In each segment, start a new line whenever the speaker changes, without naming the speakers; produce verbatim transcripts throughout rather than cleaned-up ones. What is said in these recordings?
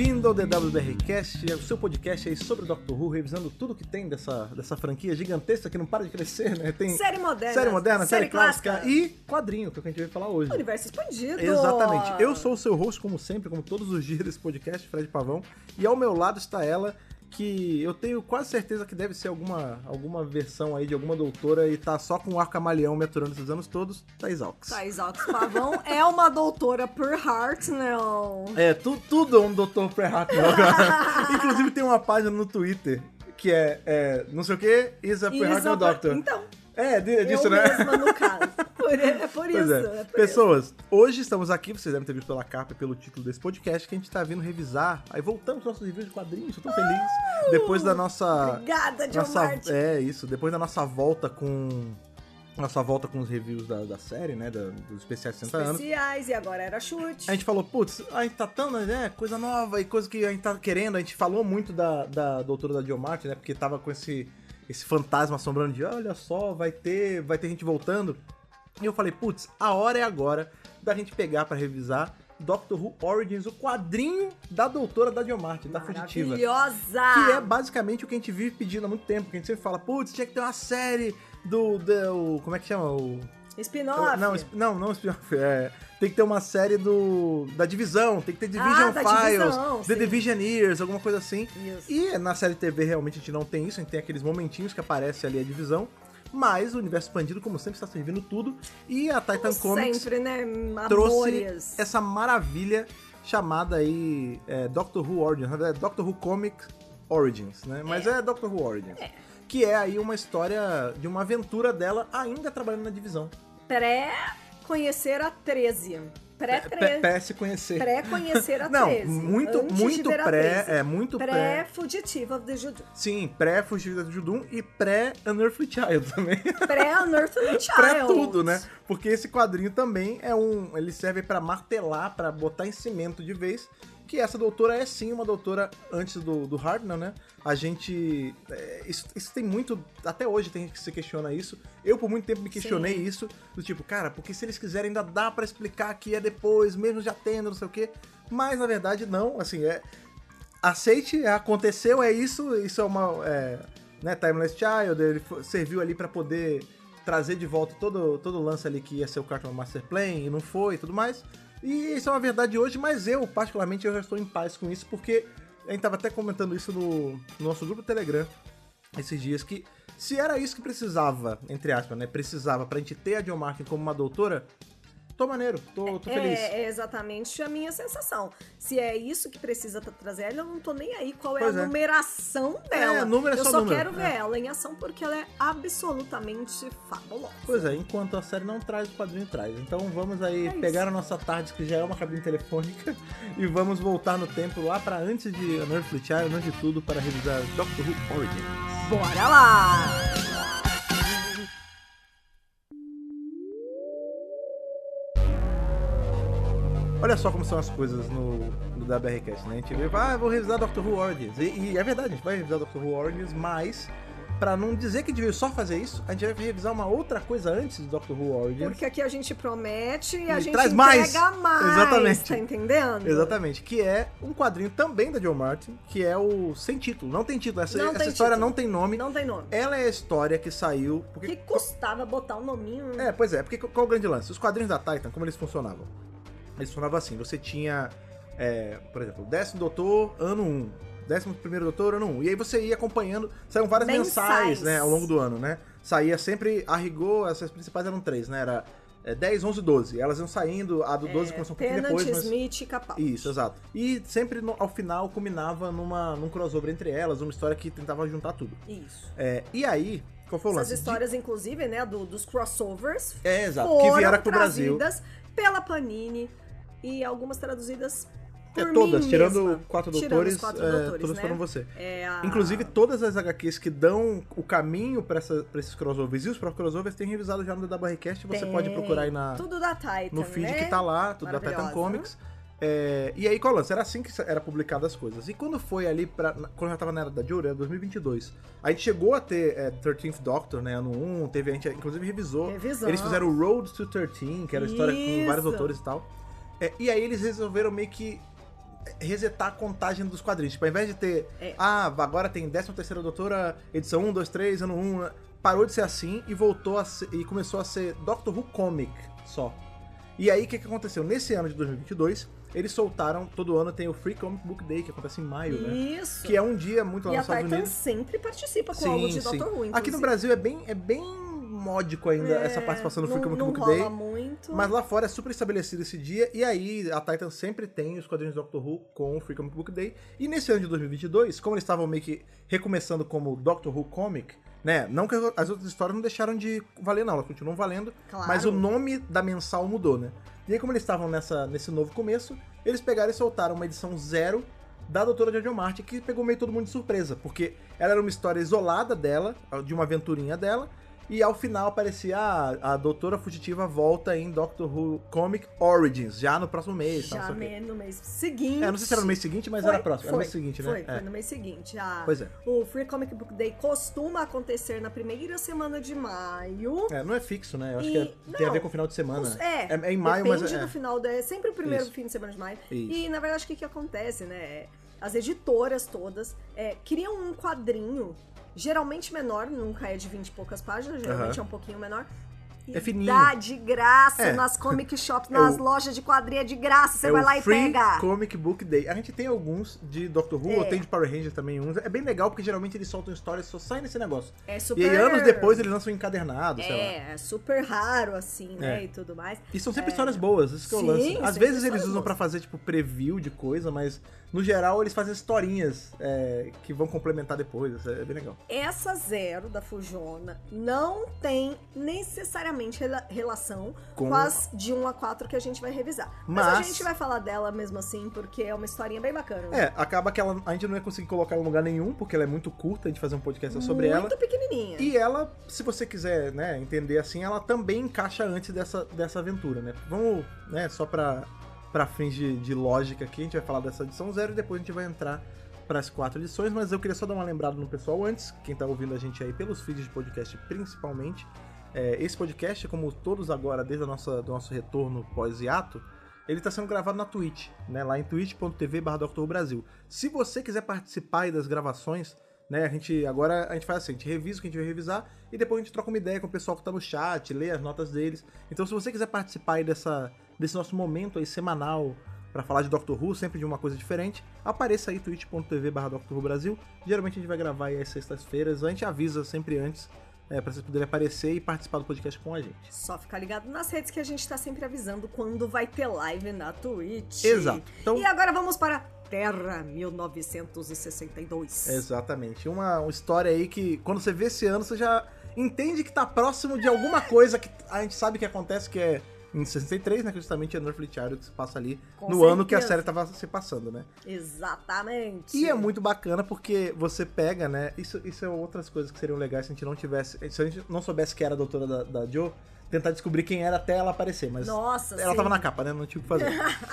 Bem-vindo ao D W B R Cast, o seu podcast aí sobre Doctor Who, revisando tudo que tem dessa, dessa franquia gigantesca que não para de crescer, né? Tem
série moderna,
série, moderna, série,
série
clássica,
clássica
e quadrinho, que é o que a gente vai falar hoje.
Universo expandido.
Exatamente. Eu sou o seu host, como sempre, como todos os dias desse podcast, Fred Pavão, e ao meu lado está ela, que eu tenho quase certeza que deve ser alguma, alguma versão aí de alguma doutora e tá só com o arco camaleão me aturando esses anos todos, Thaís Alves.
Thaís Alves Pavão é uma doutora per Hartnell.
É, tu, tudo é um doutor per Hartnell, cara. Inclusive tem uma página no Twitter que é, é não sei o que, is a per Hartnell Doctor.
Então.
É, é disso,
eu
né?
mesma, no caso. Por, é por
Pois
isso.
é.
É por
Pessoas, isso. Hoje estamos aqui, vocês devem ter visto pela capa e pelo título desse podcast, que a gente tá vindo revisar. Aí voltamos aos nossos reviews de quadrinhos, eu tô feliz. Uh, depois da nossa...
Obrigada, John
nossa,
Martin.
É, isso. Depois da nossa volta com... Nossa volta com os reviews da, da série, né? Da, dos especiais de sessenta anos.
Especiais, e agora era chute.
A gente falou, putz, a gente tá tão, né? Coisa nova e coisa que a gente tá querendo. A gente falou muito da, da doutora da Jill Martin, né? Porque tava com esse... esse fantasma assombrando de, olha só, vai ter, vai ter gente voltando. E eu falei, putz, a hora é agora da gente pegar pra revisar Doctor Who Origins, o quadrinho da doutora da Jill Martin, da fugitiva.
Maravilhosa!
Que é basicamente o que a gente vive pedindo há muito tempo, que a gente sempre fala, putz, tinha que ter uma série do, do como é que chama? O...
Spin-off?
Não, não, não spin-off, é... Tem que ter uma série do da Divisão, tem que ter Division
ah,
Files,
divisão,
The
sim.
Divisioneers, alguma coisa assim.
Isso.
E na série T V realmente a gente não tem isso, a gente tem aqueles momentinhos que aparece ali a Divisão, mas o universo expandido, como sempre, está servindo tudo. E a Titan
como
Comics
sempre, né?
trouxe
Amores.
essa maravilha chamada aí é, Doctor Who Origins, na verdade é Doctor Who Comics Origins, né? Mas é, é Doctor Who Origins.
É.
Que é aí uma história de uma aventura dela ainda trabalhando na Divisão.
Pré-conhecer a treze. Pré-treze.
Pré-se conhecer.
Pré-conhecer a
Não,
treze.
muito,
Antes
muito
de ver a
pré,
treze.
é muito pré.
Pré-fugitiva de Judum.
Sim, pré-Fugitiva do Judum e pré-Unearthly Child também.
Pré-Unearthly Child.
Pré tudo, né? Porque esse quadrinho também é um... Ele serve pra martelar, pra botar em cimento de vez que essa doutora é sim uma doutora antes do, do Hartnell, né? A gente... É, isso, isso tem muito... Até hoje tem gente que se questiona isso. Eu, por muito tempo, me questionei sim. isso. Do tipo, cara, porque se eles quiserem ainda dá pra explicar que é depois, mesmo já tendo, não sei o quê. Mas, na verdade, não. Assim, é... Aceite, aconteceu, é isso. Isso é uma... É, né, Timeless Child, ele serviu ali pra poder trazer de volta todo, todo o lance ali que ia ser o Cartman Master Plan e não foi e tudo mais. E isso é uma verdade hoje, mas eu, particularmente, eu já estou em paz com isso, porque a gente tava até comentando isso no, no nosso grupo Telegram esses dias, que se era isso que precisava, entre aspas, né, precisava pra gente ter a Jill Martin como uma doutora, tô maneiro, tô, tô feliz.
É, é exatamente a minha sensação. Se é isso que precisa trazer ela, eu não tô nem aí qual é
Pois
a
é.
numeração dela.
É, número é
eu
só
só
número.
quero ver
É.
ela em ação porque ela é absolutamente fabulosa.
Pois é, enquanto a série não traz, o quadrinho traz. Então vamos aí
É
pegar
isso.
a nossa tarde, que já é uma cabine telefônica, e vamos voltar no tempo lá pra antes de Unearthly Child, antes de tudo, para revisar Doctor Who Origins.
Bora lá!
Olha só como são as coisas no, no W R Cast, né? A gente vê, ah, vou revisar Doctor Who Origins. E, e é verdade, a gente vai revisar Doctor Who Origins, mas pra não dizer que a gente veio só fazer isso, a gente vai revisar uma outra coisa antes de Doctor Who Origins.
Porque aqui a gente promete e a
E
gente
traz
entrega
mais.
mais.
Exatamente.
Tá entendendo?
Exatamente, que é um quadrinho também da Jill Martin, que é o Sem Título. Não tem título, essa,
Não
essa
tem
história
título.
não tem nome.
Não tem nome.
Ela é a história que saiu... Porque...
Que custava botar um nominho.
É, pois é, porque qual é o grande lance? Os quadrinhos da Titan, como eles funcionavam? Eles funcionavam assim, você tinha, é, por exemplo, décimo doutor, ano um, décimo primeiro doutor, ano um, e aí você ia acompanhando, saíam várias mensais,
Mensais.
né, ao longo do ano, né? Saía sempre, a rigor, essas principais eram três, né? Era é, dez, onze, doze. Elas iam saindo, a do doze
É,
começou um pouquinho
Tennant,
depois, mas...
Smith e Capaldi.
Isso, exato. E sempre no, ao final culminava numa, num crossover entre elas, uma história que tentava juntar tudo.
Isso.
É, e aí, qual foi o
Essas
lance?
histórias, inclusive, né, do, dos crossovers,
É, exato,
foram
que vieram pro Brasil.
trazidas pela Panini e algumas traduzidas por
É, todas,
mim
tirando
mesma.
quatro
Tirando
doutores,
os quatro
é,
doutores,
todas
né?
foram você.
É a...
Inclusive, todas as H Qs que dão o caminho pra, essa, pra esses crossovers e os próprios crossovers tem revisado já no D W R Cast. Você
Tem.
pode procurar aí na,
Tudo da Titan,
no feed
né?
que tá lá, tudo da Titan
Maravilhosa.
Comics. É, e aí, qual o lance? Era assim que era publicado as coisas. E quando foi ali, pra, quando já tava na era da Jury, era dois mil e vinte e dois, a gente chegou a ter é, thirteenth Doctor, né, ano um, teve, a gente inclusive revisou.
Revisão.
Eles fizeram o Road to thirteen, que era a história com vários
Isso.
autores e tal. É, e aí eles resolveram meio que resetar a contagem dos quadrinhos. Tipo, ao invés de ter,
É.
ah, agora tem décima terceira Doutora, edição um, dois, três, ano um, parou de ser assim e voltou a ser, e começou a ser Doctor Who Comic só. E aí, o que, que aconteceu? Nesse ano de dois mil e vinte e dois, eles soltaram, todo ano tem o Free Comic Book Day, que acontece em maio, né?
Isso.
Que é um dia muito lá
E a
nos Estados
Titan
Unidos.
sempre participa com
Sim,
algo de
sim.
Doctor Who, inclusive.
Aqui no Brasil é bem, é bem módico ainda
É,
essa participação no Free
não,
Comic
não
Book
rola
Day.
muito.
Mas lá fora é super estabelecido esse dia, e aí a Titan sempre tem os quadrinhos do Doctor Who com o Free Comic Book Day. E nesse ano de dois mil e vinte e dois, como eles estavam meio que recomeçando como Doctor Who Comic, né? Não que as outras histórias não deixaram de valer, não, elas continuam valendo,
Claro.
mas o nome da mensal mudou, né? E aí, como eles estavam nessa, nesse novo começo, eles pegaram e soltaram uma edição zero da Doutora Jojo Martin, que pegou meio todo mundo de surpresa, porque ela era uma história isolada dela, de uma aventurinha dela, e ao final aparecia a, a Doutora Fugitiva volta em Doctor Who Comic Origins, já no próximo mês.
Já
não sei o quê.
me- no mês seguinte.
É, não sei se era no mês seguinte, mas
Foi,
era próximo. Era no
foi,
mês seguinte, né?
Foi,
É.
foi no mês seguinte. Ah,
Pois é.
O Free Comic Book Day costuma acontecer na primeira semana de maio.
É, não é fixo, né? Eu acho
E-
que é- tem a
não,
ver com o final de semana.
Os- É,
é, é em maio,
depende
mas é.
do final, da, é sempre o primeiro
Isso.
fim de semana de maio.
Isso.
E, na verdade, o que, que acontece, né? As editoras todas é, criam um quadrinho, geralmente menor, nunca é de vinte e poucas páginas, geralmente
Aham.
é um pouquinho menor. E
É fininho.
dá de graça
É.
nas comic shops,
É
nas
o-
lojas de quadrinho, é de graça. Você
é
vai
o
lá e
Free
pega.
Comic Book Day. A gente tem alguns de Doctor Who,
É.
ou tem de Power Rangers também uns. É bem legal porque geralmente eles soltam histórias e só saem nesse negócio.
É
E
super...
aí anos depois eles lançam encadernado, sei lá.
É, é super raro, assim, né?
É.
E tudo mais.
E são sempre histórias boas, isso que eu
Sim,
lance. Às
sempre
vezes eles
histórias
usam
boas.
pra fazer, tipo, preview de coisa, mas no geral eles fazem historinhas é, que vão complementar depois. Isso é bem legal.
Essa zero da Fujona não tem necessariamente rela- relação
Com-
com as de um a quatro que a gente vai revisar. Mas, a
Mas-
gente vai falar dela mesmo assim, porque é uma historinha bem bacana.
É, acaba que ela, a gente não ia conseguir colocar ela em lugar nenhum, porque ela é muito curta, a gente fazer um podcast sobre ela.
Muito pequenininha.
E ela, se você quiser, né, entender assim, ela também encaixa antes dessa, dessa aventura, né? Vamos, né, só pra, pra fins de, de lógica aqui, a gente vai falar dessa edição zero e depois a gente vai entrar pras quatro edições, mas eu queria só dar uma lembrada no pessoal antes, quem tá ouvindo a gente aí pelos feeds de podcast principalmente. É, esse podcast, como todos agora, desde a nossa, do nosso retorno pós-hiato, ele está sendo gravado na Twitch, né? Lá em twitch ponto tv barra Doctor Who Brasil. Se você quiser participar aí das gravações, né? A gente agora a gente faz assim, a gente revisa o que a gente vai revisar e depois a gente troca uma ideia com o pessoal que tá no chat, lê as notas deles. Então, se você quiser participar aí dessa, desse nosso momento aí semanal para falar de Doctor Who, sempre de uma coisa diferente, apareça aí twitch ponto tv barra Doctor Who Brasil. Geralmente a gente vai gravar aí às sextas-feiras, a gente avisa sempre antes. É, pra vocês poderem aparecer e participar do podcast com a gente.
Só ficar ligado nas redes que a gente tá sempre avisando quando vai ter live na Twitch.
Exato. Então-
E agora vamos para Terra mil novecentos e sessenta e dois.
Exatamente. Uma, uma história aí que, quando você vê esse ano, você já entende que tá próximo de alguma coisa que a gente sabe que acontece, que é em sessenta e três, né? Que justamente é no Earthly que se passa ali
Com
no ano que a
certeza.
série tava se passando, né?
Exatamente.
E é muito bacana porque você pega, né? Isso, isso é outras coisas que seriam legais se a gente não tivesse. Se a gente não soubesse que era a doutora da, da Jo, tentar descobrir quem era até ela aparecer. Mas
Nossa,
ela
sim.
tava na capa, né? Não tinha o que fazer.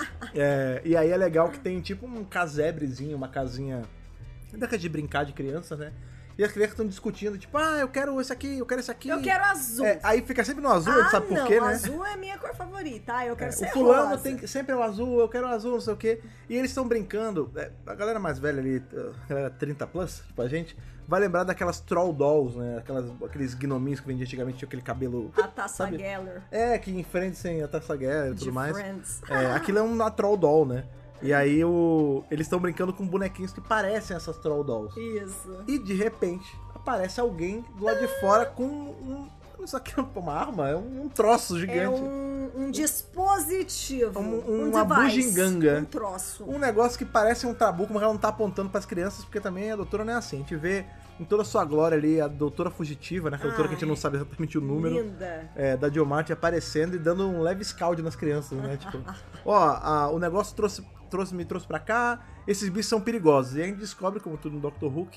É, e aí é legal que tem tipo um casebrezinho, uma casinha. Daquela de brincar de criança, né? E as crianças estão discutindo, tipo, ah, eu quero esse aqui, eu quero esse aqui.
Eu quero azul.
É, aí fica sempre no azul, a gente
ah,
sabe por
não,
quê, né?
azul é minha cor favorita. Ah, eu quero
É,
ser
o fulano
rosa.
tem que- sempre é o azul, eu quero o azul, não sei o quê. E eles estão brincando. é, a galera mais velha ali, a galera trinta plus, tipo a gente, vai lembrar daquelas troll dolls, né? Aquelas, aqueles gnominhos que vendiam antigamente, tinha aquele cabelo.
A Tassa
sabe?
Geller.
É, que enfrentam a Tassa Guerra e
De
tudo mais.
Friends.
É, aquilo é uma troll doll, né? E aí o, eles estão brincando com bonequinhos que parecem essas troll dolls.
Isso.
E de repente aparece alguém do lado de fora com um. Isso aqui é uma arma, é um, um troço gigante.
É um, um dispositivo.
Um-
Um,
uma
device,
bugiganga.
Um troço.
Um negócio que parece um trabuco, mas ela não tá apontando pras crianças, porque também a doutora não é assim. A gente vê em toda a sua glória ali a doutora fugitiva, né? Que é a doutora que a gente não sabe exatamente o número.
Linda.
É, da Jo Martin aparecendo e dando um leve scald nas crianças, né? Tipo, ó, a- o negócio trouxe, trouxe, me trouxe pra cá, esses bichos são perigosos. E a gente descobre, como tudo no Doctor Who, que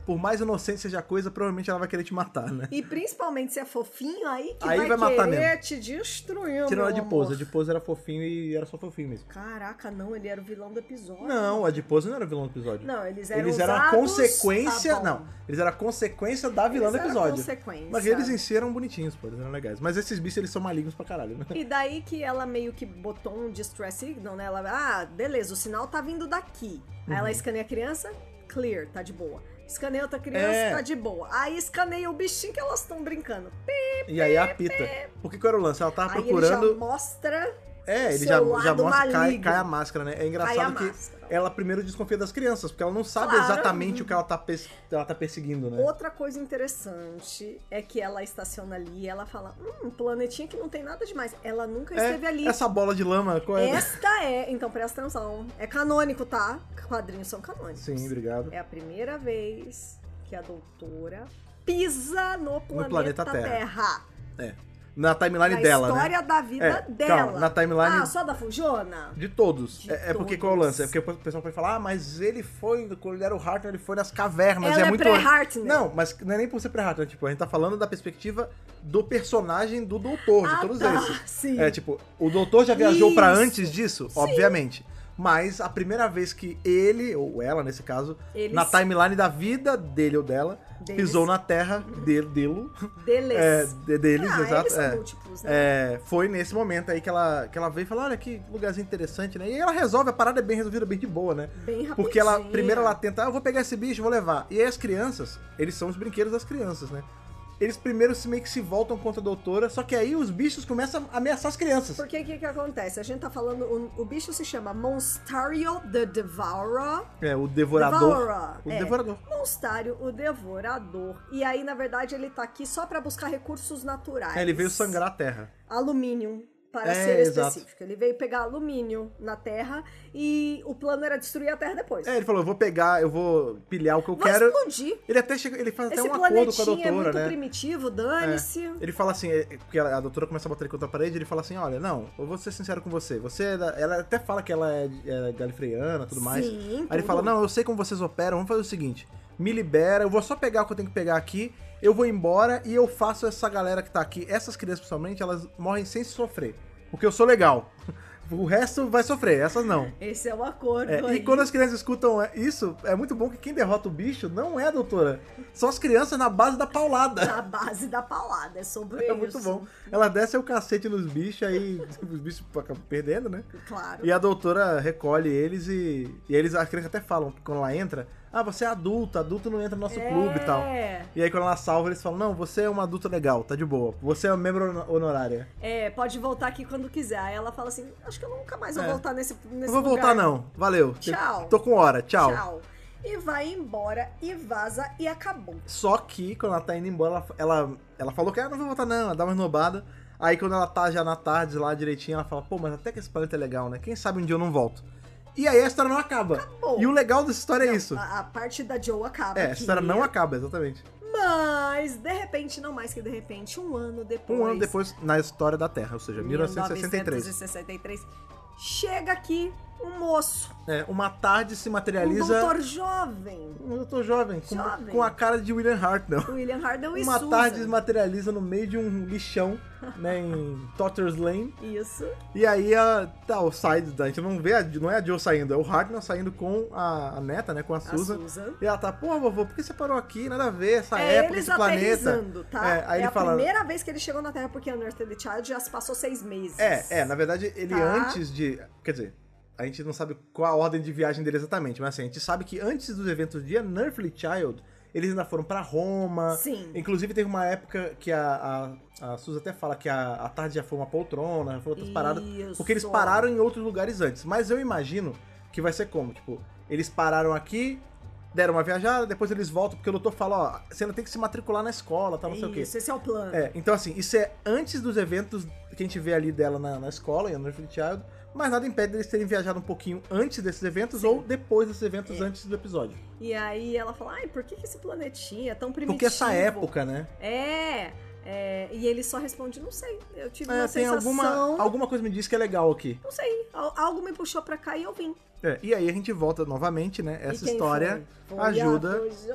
por mais inocente seja a coisa, provavelmente ela vai querer te matar, né?
E principalmente se é fofinho, aí que
Aí
vai,
vai matar
querer
mesmo.
te destruir,
Tirando a
meu
Adiposo. A
amor.
Adiposo era fofinho e era só fofinho mesmo.
Caraca, não, ele era o vilão do episódio.
Não, a Adiposo não era o vilão do episódio.
Não, eles eram
Eles eram a
usados,
consequência...
tá bom.
não, eles eram a consequência da vilã
Eles
do
eram
episódio.
consequência.
Mas eles em si eram bonitinhos, pô, eles eram legais. Mas esses bichos, eles são malignos pra caralho, né?
E daí que ela meio que botou um distress signal, né? Ela, ah, beleza, o sinal tá vindo daqui. Aí
Uhum.
ela escaneia a criança, clear, tá de boa. Escaneia outra criança,
É.
tá de boa. Aí escaneia o bichinho que elas estão brincando.
E aí apita. Por que que era o lance? Ela tava
Aí
procurando...
ele já mostra
É, ele
seu
já,
lado
já mostra, cai,
maligno.
cai a máscara, né? É
Cai
engraçado
a
que
máscara.
ela primeiro desconfia das crianças, porque ela não sabe
Claro.
exatamente o que ela tá, pers- ela tá perseguindo, né?
Outra coisa interessante é que ela estaciona ali e ela fala, hum, um planetinha que não tem nada demais. Ela nunca esteve
É,
ali.
essa bola de lama, qual é?
Esta é, então presta atenção, é canônico, tá? Quadrinhos são canônicos.
Sim, obrigado.
É a primeira vez que a doutora pisa no planeta,
planeta Terra.
Terra.
É. Na timeline
Na
dela,
história
né?
da vida
É,
dela.
calma, na timeline-
Ah, só da Fujona?
De todos.
De
é, é porque
todos.
qual é o lance? É porque o pessoal pode falar, ah, mas ele foi, quando ele era o Hartnell, ele foi nas cavernas.
Ela
é
é
muito
pré-Hartnell.
Não, mas não é nem por ser pré-Hartnell. Tipo, a gente tá falando da perspectiva do personagem do doutor, de
Ah,
todos
tá,
esses.
sim.
É, tipo, o doutor já viajou pra
Isso.
antes disso? Obviamente. Mas a primeira vez que ele, ou ela nesse caso,
Eles-
na timeline da vida dele ou dela,
Deles.
pisou na terra dele, dele,
Deles.
é, de- deles,
ah,
exato.
eles são
é.
múltiplos, né?
É, foi nesse momento aí que ela, que ela veio e falou, olha que lugarzinho interessante, né? E aí ela resolve, a parada é bem resolvida, bem de boa, né?
Bem rapidinho.
Porque ela, primeiro ela tenta, ah, eu vou pegar esse bicho, vou levar. E aí as crianças, eles são os brinquedos das crianças, né? Eles primeiro se meio que se voltam contra a doutora, só que aí os bichos começam a ameaçar as crianças.
Porque o que que acontece? A gente tá falando, o, o bicho se chama Monstario the Devourer.
É, o devorador.
Devourer,
O
é.
devorador.
Monstario, o Devorador. E aí, na verdade, ele tá aqui só pra buscar recursos naturais.
É, ele veio sangrar a terra.
Alumínio, para
É,
ser
exato.
específico. Ele veio pegar alumínio na Terra e o plano era destruir a Terra depois.
É, ele falou, eu vou pegar, eu vou pilhar o que eu
Vai
quero.
explodir.
Ele até chega, ele faz até
Esse
um acordo com a
planetinha
doutora,
é muito
né?
primitivo, dane-se.
Ele fala assim, é, porque a doutora começa a botar ele contra a parede, ele fala assim, olha, não, eu vou ser sincero com você, você é da- ela até fala que ela é, é galifreyana e tudo mais.
Sim,
Aí ele
tudo.
fala, não, eu sei como vocês operam, vamos fazer o seguinte, me libera, eu vou só pegar o que eu tenho que pegar aqui, eu vou embora e eu faço essa galera que tá aqui, essas crianças principalmente, elas morrem sem sofrer, porque eu sou legal. O resto vai sofrer, essas não.
Esse é o acordo
É,
aí.
e quando as crianças escutam isso, é muito bom que quem derrota o bicho não é a doutora. São as crianças na base da paulada.
Na base da paulada, é sobre
É
isso.
muito bom. Ela desce o cacete nos bichos, aí os bichos acabam perdendo, né?
Claro.
E a doutora recolhe eles e, e eles, as crianças até falam que quando ela entra, ah, você é adulta, adulto não entra no nosso clube e tal.
É,
E aí quando ela salva, eles falam, não, você é uma adulta legal, tá de boa. Você é uma membro honor- honorária.
é, pode voltar aqui quando quiser. Aí ela fala assim, acho que eu nunca mais vou
É.
voltar nesse, nesse
Não vou
lugar.
voltar não, valeu.
Tchau.
Tô com hora, tchau.
Tchau. E vai embora e vaza e acabou.
Só que quando ela tá indo embora, ela, ela, ela falou que ah, não vou voltar não, ela dá uma esnobada. Aí quando ela tá já na tarde lá direitinho, ela fala, pô, mas até que esse planeta é legal, né? Quem sabe um dia eu não volto. E aí a história não acaba.
Acabou.
E o legal dessa história
Não,
é isso.
A, a parte da Joe acaba
É, a
aqui.
história não acaba, exatamente.
Mas, de repente, não mais que de repente, um ano depois.
Um ano depois na história da Terra, ou seja, mil novecentos e sessenta e três.
mil novecentos e sessenta e três. Chega aqui um moço,
É, uma tarde se
um
materializa.
doutor jovem.
Um doutor jovem, com,
Jovem.
com a cara de William Hartnell.
William Hartnell e
Uma
Susan.
tarde se materializa no meio de um lixão, né, em Totter's Lane.
Isso.
E aí a, tá, o sai, a gente não vê, a, não é a Joe saindo, é o Hartnell saindo com a, a neta, né, com a Susan.
Susan.
E ela tá, pô, vovô, por que você parou aqui? Nada a ver, essa
É
época,
eles
esse planeta.
aterrissando, tá?
É, aí
é
ele
a
fala...
primeira vez que ele chegou na Terra, porque a Unearthly Child já se passou seis meses.
É, é, na verdade, ele
Tá.
antes de... Quer dizer, a gente não sabe qual a ordem de viagem dele exatamente, mas assim, a gente sabe que antes dos eventos de Unearthly Child, eles ainda foram pra Roma.
Sim.
Inclusive teve uma época que a, a, a Susan até fala que a, a tarde já foi uma poltrona, já foi outras paradas.
Isso.
Porque eles pararam em outros lugares antes. Mas eu imagino que vai ser como? Tipo, eles pararam aqui, deram uma viajada, depois eles voltam, porque o doutor fala, ó, você ainda tem que se matricular na escola, tal, não sei o quê.
Isso, esse é o plano.
É, então assim, isso é antes dos eventos que a gente vê ali dela na, na escola, em Unearthly Child, mas nada impede deles terem viajado um pouquinho antes desses eventos
Sim.
ou depois desses eventos
É.
antes do episódio.
E aí ela fala, ai, por que, que esse planetinha é tão primitivo?
Porque essa época, né?
É, é, e ele só responde, não sei, eu tive uma
É, tem
sensação...
alguma, alguma coisa me diz que é legal aqui.
Não sei, al- algo me puxou pra cá e eu vim.
É, e aí a gente volta novamente, né? Essa
E quem
história
foi? Foi a
ajuda.
Fujona.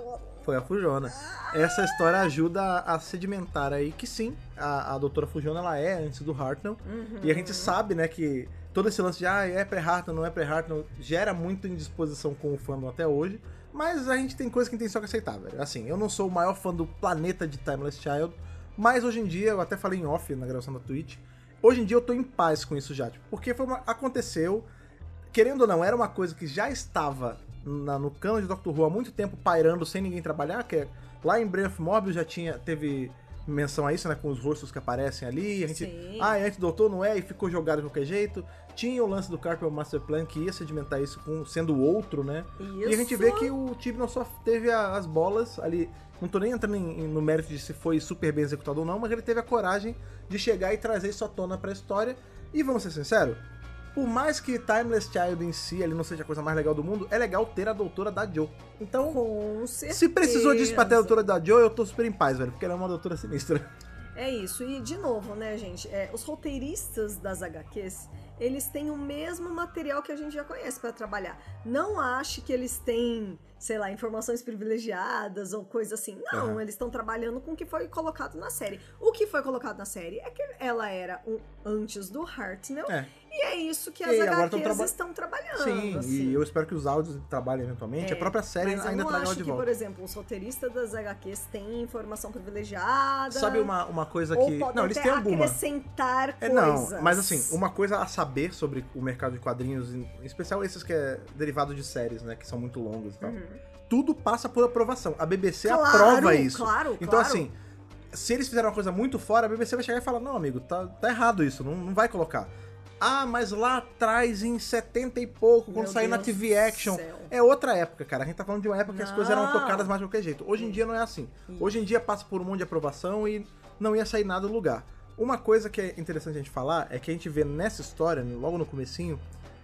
Foi a Fujona. Essa história ajuda a sedimentar aí que sim, a, a doutora Fujona, ela é antes do Hartnell.
Uhum.
E a gente sabe, né, que todo esse lance de ah, é pré-Hartnell, não é pré-Hartnell, gera muito indisposição com o fandom até hoje. Mas a gente tem coisa que tem só que aceitar, velho. Assim, eu não sou o maior fã do planeta de Timeless Child, mas hoje em dia, eu até falei em off na gravação da Twitch, hoje em dia eu tô em paz com isso já, tipo, porque foi uma, aconteceu, querendo ou não, era uma coisa que já estava na, no cano de Doctor Who há muito tempo pairando sem ninguém trabalhar, que é, lá em Brain of Morbius já tinha, teve menção a isso, né, com os rostos que aparecem ali, a gente,
Sim.
ah, é anti-doutor, não é, e ficou jogado de qualquer jeito. Tinha o lance do Carpel Master Plan que ia sedimentar isso com, sendo o outro, né?
Isso.
E a gente vê que o Chibnall só teve a, as bolas ali. Não tô nem entrando em, em, no mérito de se foi super bem executado ou não, mas ele teve a coragem de chegar e trazer isso à tona pra história. E vamos ser sinceros, por mais que Timeless Child em si ele não seja a coisa mais legal do mundo, é legal ter a doutora da Jo. Então,
Com certeza.
se precisou disso pra ter a doutora da Jo, eu tô super em paz, velho, porque ela é uma doutora sinistra.
É isso, e de novo, né, gente, é, os roteiristas das agá quês, eles têm o mesmo material que a gente já conhece pra trabalhar. Não ache que eles têm, sei lá, informações privilegiadas ou coisa assim. Não,
Uhum.
eles estão trabalhando com o que foi colocado na série. O que foi colocado na série é que ela era um antes do Hartnell,
É.
e é isso que
E
as
agora
agá quês
tão traba-
estão trabalhando.
Sim,
assim.
e eu espero que os áudios trabalhem eventualmente.
É,
a própria série
Mas eu
ainda
não
traga ela
acho
de
que,
volta.
por exemplo, os roteiristas das agá quês têm informação privilegiada.
Sabe uma, uma coisa
Ou
que...
podem
Não, eles
até
têm alguma.
acrescentar
É,
coisas.
não, mas assim, uma coisa a saber sobre o mercado de quadrinhos, em em especial esses que é derivado de séries, né, que são muito longos e tal.
Uhum.
Tudo passa por aprovação. A B B C
Claro,
aprova isso.
claro,
Então,
claro.
assim, se eles fizerem uma coisa muito fora, a B B C vai chegar e falar, não, amigo, tá, tá errado isso, não, não vai colocar. Ah, mas lá atrás, em setenta e pouco, quando
Meu
saiu na
Deus
T V Action,
do céu.
é outra época, cara. A gente tá falando de uma época que as coisas eram
Não.
tocadas mais de qualquer jeito. Hoje em dia não é assim. Hoje em dia passa por um monte de aprovação e não ia sair nada do lugar. Uma coisa que é interessante a gente falar é que a gente vê nessa história, logo no comecinho,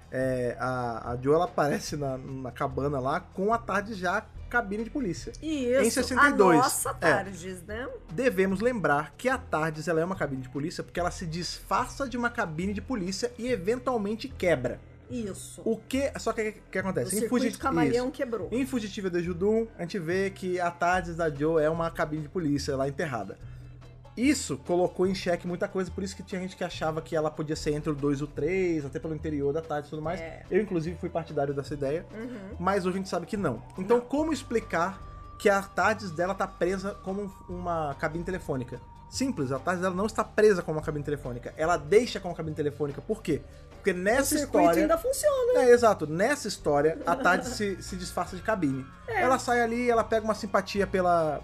é, a, a Jo, ela aparece na, na cabana lá com a Tardes já cabine de polícia.
Isso,
Em sessenta e dois,
a nossa
é.
Tardes, né?
Devemos lembrar que a Tardes ela é uma cabine de polícia porque ela se disfarça de uma cabine de polícia e eventualmente quebra.
Isso.
O que... Só que o que
O
acontece? Em
circuito
Fugit-
camaleão
isso.
quebrou.
Em Fugitiva de Judum, a gente vê que a Tardes da Jo é uma cabine de polícia lá enterrada. Isso colocou em xeque muita coisa, por isso que tinha gente que achava que ela podia ser entre o dois e o três, até pelo interior da Tardes e tudo mais.
É.
Eu, inclusive, fui partidário dessa ideia,
Uhum.
mas hoje a gente sabe que não. Então,
Não.
como explicar que a Tardes dela tá presa como uma cabine telefônica? Simples, a Tardes dela não está presa como uma cabine telefônica. Ela deixa como uma cabine telefônica. Por quê? Porque
O
nessa
circuito
história...
ainda funciona.
É, exato. Nessa história, a Tardes se, se disfarça de cabine.
É.
Ela sai ali, ela pega uma simpatia pela...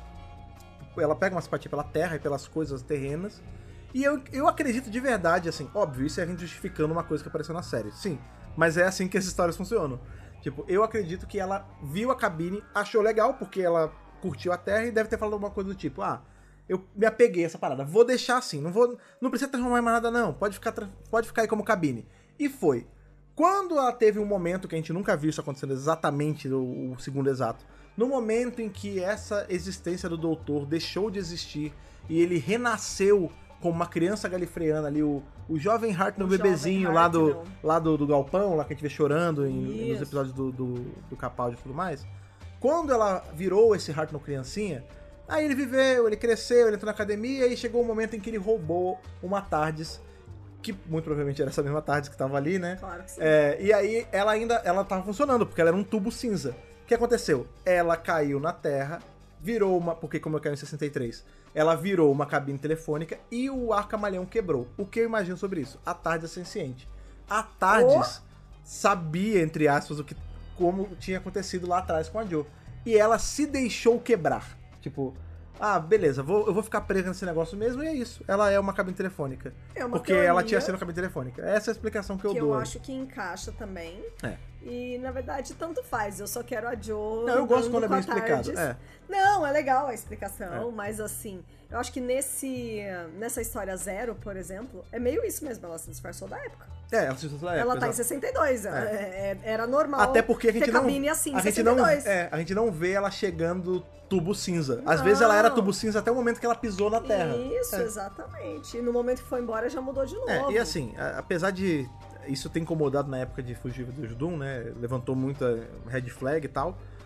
Ela pega uma simpatia pela terra e pelas coisas terrenas. E eu, eu acredito de verdade, assim, óbvio, isso é a gente justificando uma coisa que apareceu na série, sim. Mas é assim que essas histórias funcionam. Tipo, eu acredito que ela viu a cabine, achou legal, porque ela curtiu a terra e deve ter falado alguma coisa do tipo, ah, eu me apeguei a essa parada, vou deixar assim, não vou, não precisa transformar em mais nada não, pode ficar, tra- pode ficar aí como cabine. E foi. Quando ela teve um momento que a gente nunca viu isso acontecendo exatamente, o, o segundo exato, no momento em que essa existência do doutor deixou de existir e ele renasceu como uma criança galifreana ali, o, o jovem Hartnell,
O
bebezinho
jovem
lá, do,
Hartnell.
lá do, do galpão, lá que a gente vê chorando em- nos
Isso.
episódios do, do, do Capaldi e tudo mais. Quando ela virou esse Hartnell criancinha, aí ele viveu, ele cresceu, ele entrou na academia e chegou o momento em que ele roubou uma Tardes, que muito provavelmente era essa mesma Tardes que tava ali, né?
Claro que sim.
É, e aí ela ainda ela tava funcionando, porque ela era um tubo cinza. O que aconteceu? Ela caiu na Terra, virou uma... Porque como eu caí em sessenta e três, ela virou uma cabine telefônica e o arca-malhão quebrou. O que eu imagino sobre isso? A Tardes é senciente. A Tardes sabia, entre aspas, o que, como tinha acontecido lá atrás com a Jo. E ela se deixou quebrar. Tipo... Ah, beleza, vou, eu vou ficar presa nesse negócio mesmo, e é isso. Ela é uma cabine telefônica.
É uma
porque
teoria
ela tinha sido uma cabine telefônica. Essa é a explicação que eu
que
dou.
eu acho que encaixa também.
É.
E, na verdade, tanto faz. Eu só quero a Jo.
Não, eu gosto
andando
quando é
com
bem
a
explicado.
Tardes.
É.
Não, é legal a explicação,
É.
mas assim, eu acho que nesse, nessa história zero, por exemplo, é meio isso mesmo. Ela se disfarçou da época.
É, ela se disfarçou da época,
Ela tá em
exato.
sessenta e dois.
É.
é- é- Era normal.
Até porque a gente
ter
não.
cabine assim,
a
em
gente não,
sessenta e dois.
é, a gente não vê ela chegando tubo cinza. Às
Não.
vezes ela era tubo cinza até o momento que ela pisou na terra.
Isso,
É.
exatamente. E no momento que foi embora já mudou de novo.
É, e assim, a- apesar de isso ter incomodado na época de Fugitiva do Judum, né? Levantou muita red flag e tal.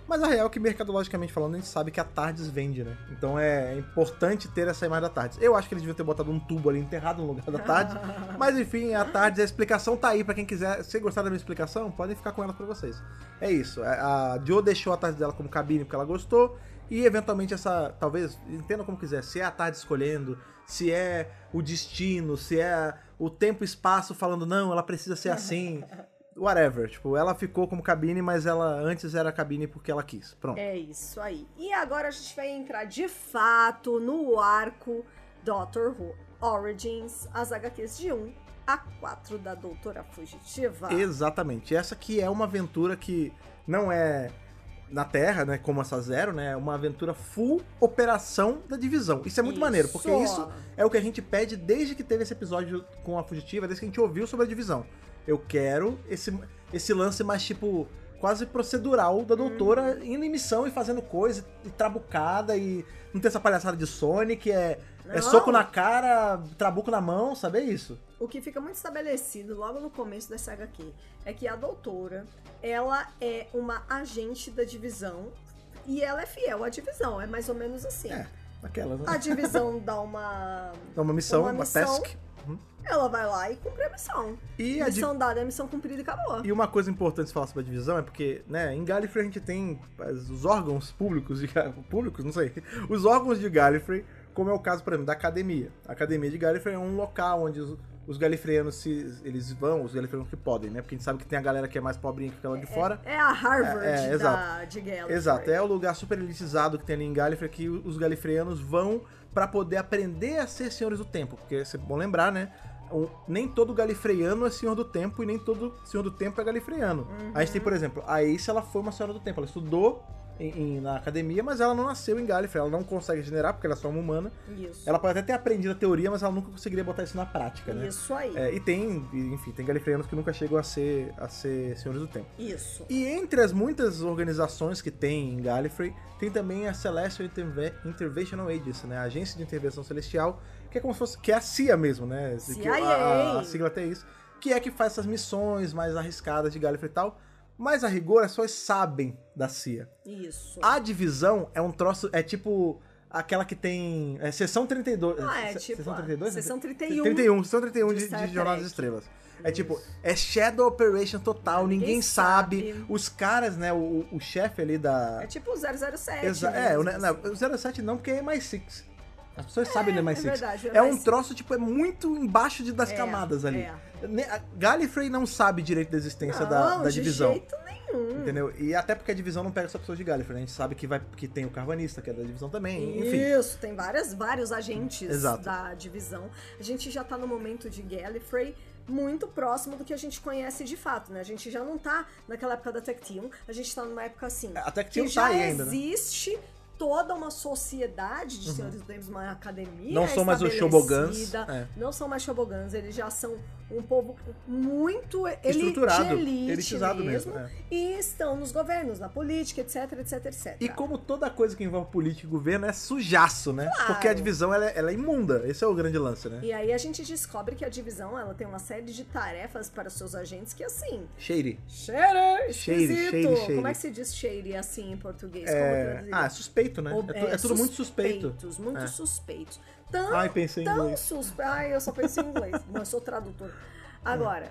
Mas a real é que, mercadologicamente falando, a gente sabe que a TARDIS vende, né? Então é importante ter essa imagem da TARDIS. Eu acho que eles deviam ter botado um tubo ali enterrado no lugar da TARDIS. Mas enfim, a TARDIS, a explicação tá aí pra quem quiser. Se gostar da minha explicação, podem ficar com ela pra vocês. É isso. A Jo deixou a TARDIS dela como cabine porque ela gostou. E eventualmente essa, talvez, entenda como quiser, se é a TARDIS escolhendo, se é o destino, se é o tempo e espaço falando, não, ela precisa ser assim, whatever. Tipo, ela ficou como cabine, mas ela antes era cabine porque ela quis. Pronto.
É isso aí. E agora a gente vai entrar de fato no arco Doctor Who Origins, as agá quês de um a quatro da Doutora Fugitiva.
Exatamente. Essa aqui é uma aventura que não é na Terra, né, como essa Zero, né, uma aventura full operação da divisão. Isso é muito
Isso.
maneiro, porque isso é o que a gente pede desde que teve esse episódio com a Fugitiva, desde que a gente ouviu sobre a divisão. Eu quero esse, esse lance mais, tipo, quase procedural da doutora hum. indo em missão e fazendo coisa, e trabucada, e não ter essa palhaçada de Sonic, é, é soco na cara, trabuco na mão, sabe? É isso.
O que fica muito estabelecido logo no começo dessa agá quê é que a doutora, ela é uma agente da divisão e ela é fiel à divisão, é mais ou menos assim.
É, aquela, né?
A divisão dá uma...
Dá uma missão, uma, uma
missão,
task. Uhum.
Ela vai lá e cumpre a missão.
E
a missão
div...
dada é a missão cumprida e acabou.
E uma coisa importante de falar sobre a divisão é porque, né, em Gallifrey a gente tem os órgãos públicos, de... públicos, não sei, os órgãos de Gallifrey, como é o caso, por exemplo, da Academia. A Academia de Gallifrey é um local onde os, os galifreanos, se, eles vão, os galifreanos que podem, né, porque a gente sabe que tem a galera que é mais pobrinha que aquela de fora.
É, é a Harvard
é, é,
da, de Gallifrey.
Exato, é o lugar super elitizado que tem ali em Gallifrey que os galifreanos vão pra poder aprender a ser senhores do tempo, porque é bom lembrar, né, nem todo galifreiano é senhor do tempo e nem todo senhor do tempo é galifreiano. Uhum. A gente tem, por exemplo, a Ace, ela foi uma senhora do tempo, ela estudou em, em, na academia, mas ela não nasceu em Gallifrey, ela não consegue generar porque ela é só uma humana.
Isso.
Ela pode até ter aprendido a teoria, mas ela nunca conseguiria botar isso na prática, né?
Isso aí.
É, e tem, enfim, tem galifreianos que nunca chegam a ser, a ser senhores do tempo.
Isso.
E entre as muitas organizações que tem em Gallifrey, tem também a Celestial Interve Interventional Agency, né? A Agência de Intervenção Celestial, que é como se fosse, que é a C I A mesmo, né?
C
I
I A.
A, a, a sigla até isso. Que é que faz essas missões mais arriscadas de Gallifrey e tal. Mas a rigor, as pessoas sabem da C I A.
Isso.
A divisão é um troço, é tipo aquela que tem... É Seção trinta e dois.
Ah, é tipo...
Sessão trinta e dois?
Seção trinta e um.
trinta e um, Seção trinta e um
de,
de, de Jornada das Estrelas. É
Isso.
tipo, é Shadow Operation total, ninguém, ninguém sabe.
sabe.
Os caras, né, o, o chefe ali da...
É tipo o zero zero sete.
Exa é, o, não, o zero sete não, porque é mais seis. As pessoas é, sabem do mais
é
seis.
Verdade,
é um troço, tipo, é muito embaixo de, das
é,
camadas ali.
É.
Gallifrey não sabe direito da existência
não,
da, da
de
divisão.
Jeito nenhum.
Entendeu? E até porque a divisão não pega só pessoas de Gallifrey, né? A gente sabe que, vai, que tem o Carvanista, que é da divisão também, enfim.
Isso, tem várias, vários agentes Exato. Da divisão. A gente já tá no momento de Gallifrey muito próximo do que a gente conhece de fato, né? A gente já não tá naquela época da Tecteum, a gente tá numa época assim,
a Tecteum
que
tá
já
aí ainda,
existe... Né? Toda uma sociedade de uhum. senhores do tempo, uma academia
não são mais os Shobogans,
é. não são mais Shobogans, eles já são um povo muito
estruturado,
elite,
elitizado
mesmo,
mesmo é.
E estão nos governos, na política, etc, etc, etcétera.
E como toda coisa que envolve política e governo é sujaço, né?
Claro.
Porque a divisão ela é, ela é imunda, esse é o grande lance, né?
E aí a gente descobre que a divisão ela tem uma série de tarefas para os seus agentes que assim...
Shady.
Shady, esquisito.
Shady, shady, shady.
Como é que se diz shady assim em português?
É... Ah, é suspeito, né?
O,
é, é, é tudo muito suspeito.
Suspeitos, muito
é.
suspeitos. Tão,
Ai, pensei em
tão
inglês.
suspe... Ai, eu só pensei em inglês. Não, eu sou tradutor. Agora,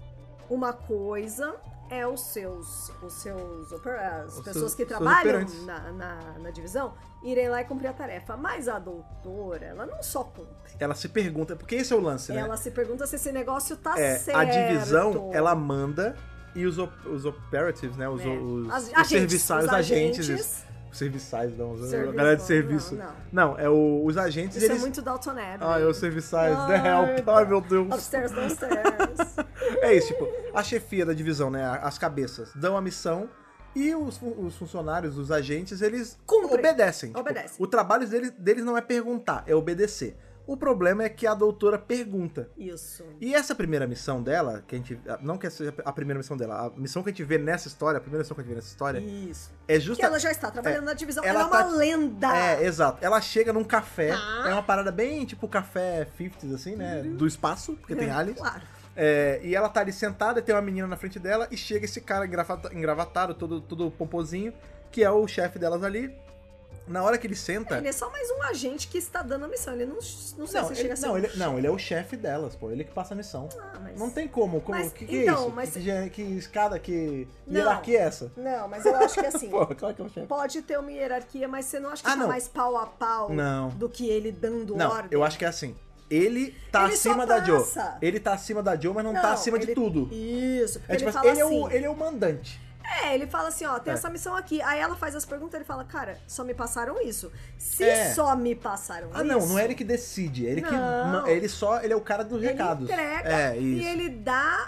uma coisa é os seus, os seus as os pessoas seus, que trabalham na, na, na divisão irem lá e cumprir a tarefa. Mas a doutora, ela não só cumpre.
Ela se pergunta, porque esse é o lance, né?
Ela se pergunta se esse negócio tá
é,
certo.
A divisão, ela manda e os, op os operatives, né? Os,
é.
os,
As,
os
agentes,
serviçais,
os agentes...
agentes serviçais, não.
Serviço,
a galera de serviço.
Não,
não. não é o, os agentes.
Isso
eles...
é muito Dalton Abbey.
Ah, é os serviçais, The Help. Ai, meu Deus.
Upstairs, downstairs.
É isso, tipo, a chefia da divisão, né? As cabeças dão a missão e os, os funcionários, os agentes, eles
Cumprem.
obedecem.
Obedecem.
Tipo, o trabalho deles, deles não é perguntar, é obedecer. O problema é que a doutora pergunta.
Isso.
E essa primeira missão dela, que a gente... Não que seja a primeira missão dela, a missão que a gente vê nessa história, a primeira missão que a gente vê nessa hisória...
Isso.
É justa...
Que ela já está trabalhando é, na divisão, ela, ela é
tá,
uma lenda.
É, exato. Ela chega num café,
ah.
é uma parada bem tipo café cinquenta, assim, né? Uhum. Do espaço, porque tem aliens.
Claro.
É, e ela tá ali sentada, tem uma menina na frente dela, e chega esse cara engravatado, todo, todo pomposinho, que é o chefe delas ali. Na hora que ele senta...
Ele é só mais um agente que está dando a missão. Ele não, não sei
não,
se
ele,
chega a ser
não,
um
ele,
chefe.
não, ele é o chefe delas, pô. Ele que passa a missão.
Ah, mas...
Não tem como. como
Mas,
que, que
então,
é isso?
mas-
Que, que, que escada, que
Não.
hierarquia é essa?
Não, mas eu acho que assim...
Pô, claro que é o chefe.
Pode ter uma hierarquia, mas você não acha que
Ah,
tá
não.
mais pau a pau
Não.
do que ele dando
Não,
ordem?
eu acho que é assim. Ele tá
Ele só
acima da Joe.
passa.
Ele tá acima da Joe, mas não,
Não,
tá acima de
ele-
tudo.
Isso, porque
É tipo
ele
assim,
fala
ele, é
assim...
o, ele é o mandante.
É, ele fala assim, ó, tem
É.
essa missão aqui. Aí ela faz as perguntas, ele fala, cara, só me passaram isso. Se
É.
só me passaram
Ah,
isso...
não, não é ele que decide. É ele que.
Não.
Ele só. Ele é o cara dos
Ele
recados.
entrega
É, isso.
e ele dá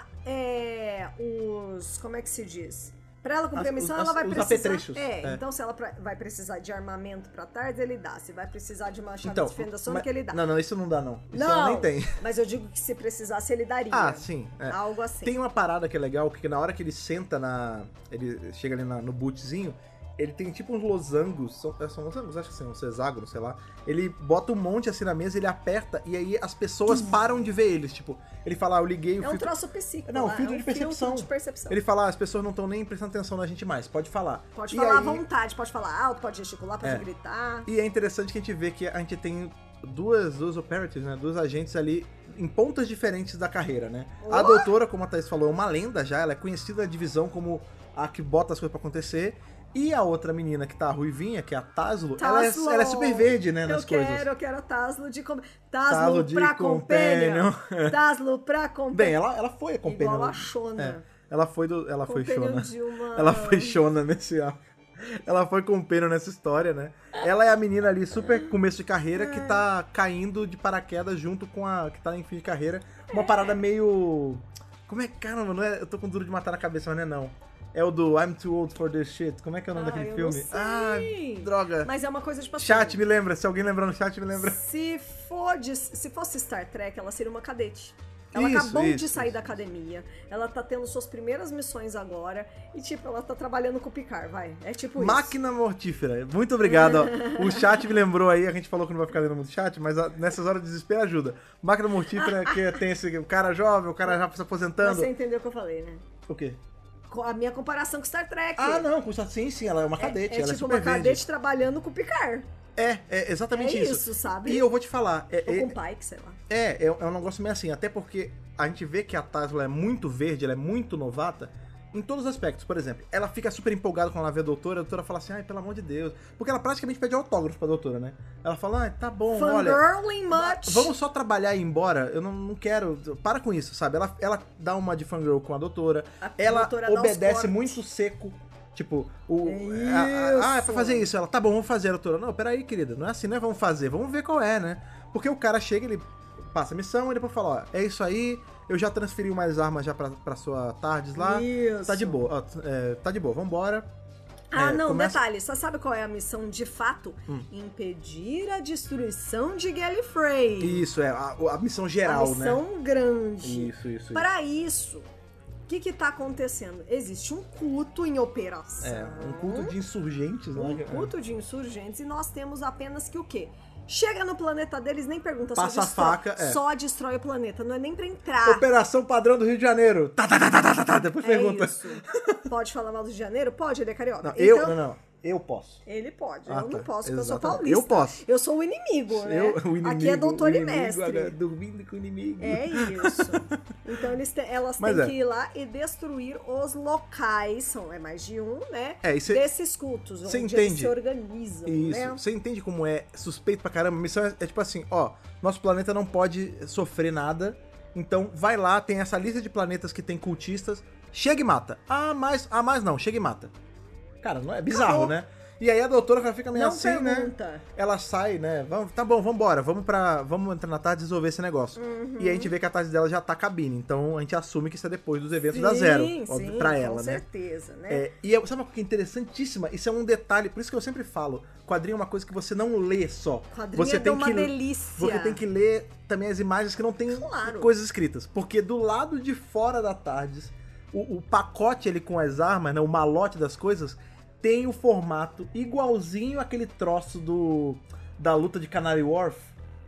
é, os... Como é que se diz? Pra ela cumprir
As-
a missão,
os-
ela vai
os
precisar...
apetrechos.
É,
É.
então se ela pra- vai precisar de armamento pra tarde, ele dá. Se vai precisar de uma chave
Então,
de fenda
mas-
sônica, ele dá.
Não, não, isso não dá, não. Isso
Não,
ela nem tem.
mas eu digo que se precisasse, ele daria.
Ah, sim. é.
Algo assim.
Tem uma parada que é legal, que na hora que ele senta na. Ele chega ali na- no bootzinho, ele tem tipo uns losangos. São, é, são losangos? Acho que são uns hexágonos, sei lá. Ele bota um monte assim na mesa, ele aperta, e aí as pessoas param de ver eles. Tipo, ele fala, ah, eu liguei o
É um
filtro.
troço psíquico.
Não,
lá,
filtro
é um
de percepção.
Filtro de percepção.
Ele fala, ah, as pessoas não estão nem prestando atenção na gente mais, pode falar.
Pode
E
falar à
aí-
vontade, pode falar alto, pode gesticular, pode
É.
gritar.
E é interessante que a gente vê que a gente tem duas, duas operatives, né? Duas agentes ali em pontas diferentes da carreira, né? A
Oh!
doutora, como a Thaís falou, é uma lenda já, ela é conhecida da divisão como a que bota as coisas pra acontecer. E a outra menina que tá ruivinha, que é a Taslo, ela é,
Taslo!
ela é super verde, né, nas
eu
coisas.
quero, eu quero Taslo de... Com... Taslo,
Taslo de
pra companion.
companion.
Taslo pra companion.
Bem, ela, ela foi a companion.
Igual a Shona.
É, ela foi do... Ela foi
Companion
Shona.
de uma...
Ela foi Shona nesse arco. Ela foi companion nessa história, né? Ela é a menina ali, super começo de carreira, que tá caindo de paraquedas junto com a que tá em fim de carreira. Uma parada meio... Como é que... Caramba, não é... Eu tô com duro de matar na cabeça, mas não é não. É o do I'm Too Old for This Shit. Como é que é o nome
Ah,
daquele
eu
filme?
não sei.
Ah, droga.
Mas é uma coisa tipo assim...
Chat, me lembra. Se alguém lembrar no chat, me lembra.
Se, for de- se fosse Star Trek, ela seria uma cadete. Ela
Isso,
acabou
isso,
de sair
isso.
da academia. Ela tá tendo suas primeiras missões agora. E, tipo, ela tá trabalhando com o Picard, vai. É tipo isso.
Máquina mortífera. Muito obrigado. Ó. O chat me lembrou aí, a gente falou que não vai ficar lendo muito chat, mas ó, nessas horas de desespero ajuda. Máquina mortífera que tem esse o cara jovem, o cara já se
Mas
aposentando.
você entendeu o que eu falei, né?
O quê?
Com a minha comparação com Star Trek.
Ah, não, com sim, sim, ela é uma cadete,
É, é
ela
tipo
é super
uma
verde.
cadete trabalhando com o Picard.
É, é exatamente
É
isso.
isso, sabe?
E eu vou te falar, é,
Ou
é,
com o Pike, sei lá.
é, é, é um negócio meio assim, até porque a gente vê que a Tasla é muito verde, ela é muito novata, em todos os aspectos. Por exemplo, ela fica super empolgada quando ela vê a doutora, a doutora fala assim, ai, pelo amor de Deus. Porque ela praticamente pede autógrafo pra doutora, né? Ela fala, ai, tá bom, olha...
Fangirling much.
Vamos só trabalhar e ir embora? Eu não, não quero... Para com isso, sabe? Ela, ela dá uma de fangirl com a doutora,
A
ela
doutora dá os
obedece
cortes.
muito seco. Tipo, o...
É
a- a- ah, é pra
isso.
fazer isso. Ela, tá bom, vamos fazer, doutora. Não, peraí, querida, não é assim, né? Vamos fazer, vamos ver qual é, né? Porque o cara chega, ele passa a missão e depois fala, ó, é isso aí, eu já transferi umas armas já pra, pra sua Tardes lá.
Isso.
Tá de boa, ó, é, tá de boa, vambora.
Ah,
É,
não,
começa-
detalhe, você sabe qual é a missão de fato?
Hum.
Impedir a destruição de Gallifrey.
Isso, é, a, a missão geral,
a missão
né?
grande.
Isso, isso, isso.
Para isso, o que que tá acontecendo? Existe um culto em operação.
É, um culto de insurgentes lá.
Um
que-
culto de insurgentes e nós temos apenas que o quê? Chega no planeta deles, nem pergunta,
Passa
só
a
destrói,
faca, é.
só destrói o planeta, não é nem pra entrar.
Operação padrão do Rio de Janeiro. Tá, tá, tá, tá, tá, tá, tá. Depois
É
pergunta.
isso. Pode falar mal do Rio de Janeiro? Pode, ele é carioca.
Não, eu,
Então,
não, não. Eu posso.
Ele pode,
Ah,
eu não
tá.
posso, porque eu sou
Exatamente.
paulista.
Eu posso.
Eu sou o inimigo, né?
Eu, o inimigo,
Aqui é doutor
o
e
inimigo,
mestre.
agora, dormindo com o inimigo.
É isso. Então eles te- elas
Mas
têm
é.
que ir lá e destruir os locais, são é mais de um, né?
É, e cê-
desses cultos,
cê
onde
entende?
eles se organizam,
Isso.
né?
Você entende como é suspeito pra caramba? A missão é, é tipo assim, ó, nosso planeta não pode sofrer nada, então vai lá, tem essa lista de planetas que tem cultistas, chega e mata. Ah, mas, ah, mas não, chega e mata. Cara, não é bizarro,
Acabou.
né? E aí a doutora ela fica meio
Não
assim, né?
pergunta.
Ela sai, né? Vamos, tá bom, vambora. Vamos pra. Vamos entrar na tarde e resolver esse negócio.
Uhum.
E aí a gente vê que a tarde dela já tá cabine. Então a gente assume que isso é depois dos eventos da Zero.
Sim,
Óbvio,
sim,
pra
com
ela, né?
certeza, né?
É, e é- sabe uma coisa que é interessantíssima? Isso é um detalhe, por isso que eu sempre falo: quadrinho é uma coisa que você não lê só.
Quadrinho
você
é
tem
uma
que
delícia.
Você tem que ler também as imagens que não tem
Claro.
coisas escritas. Porque do lado de fora da Tardes, o, o pacote ali com as armas, né, o malote das coisas, tem o formato igualzinho aquele troço do da luta de Canary Wharf.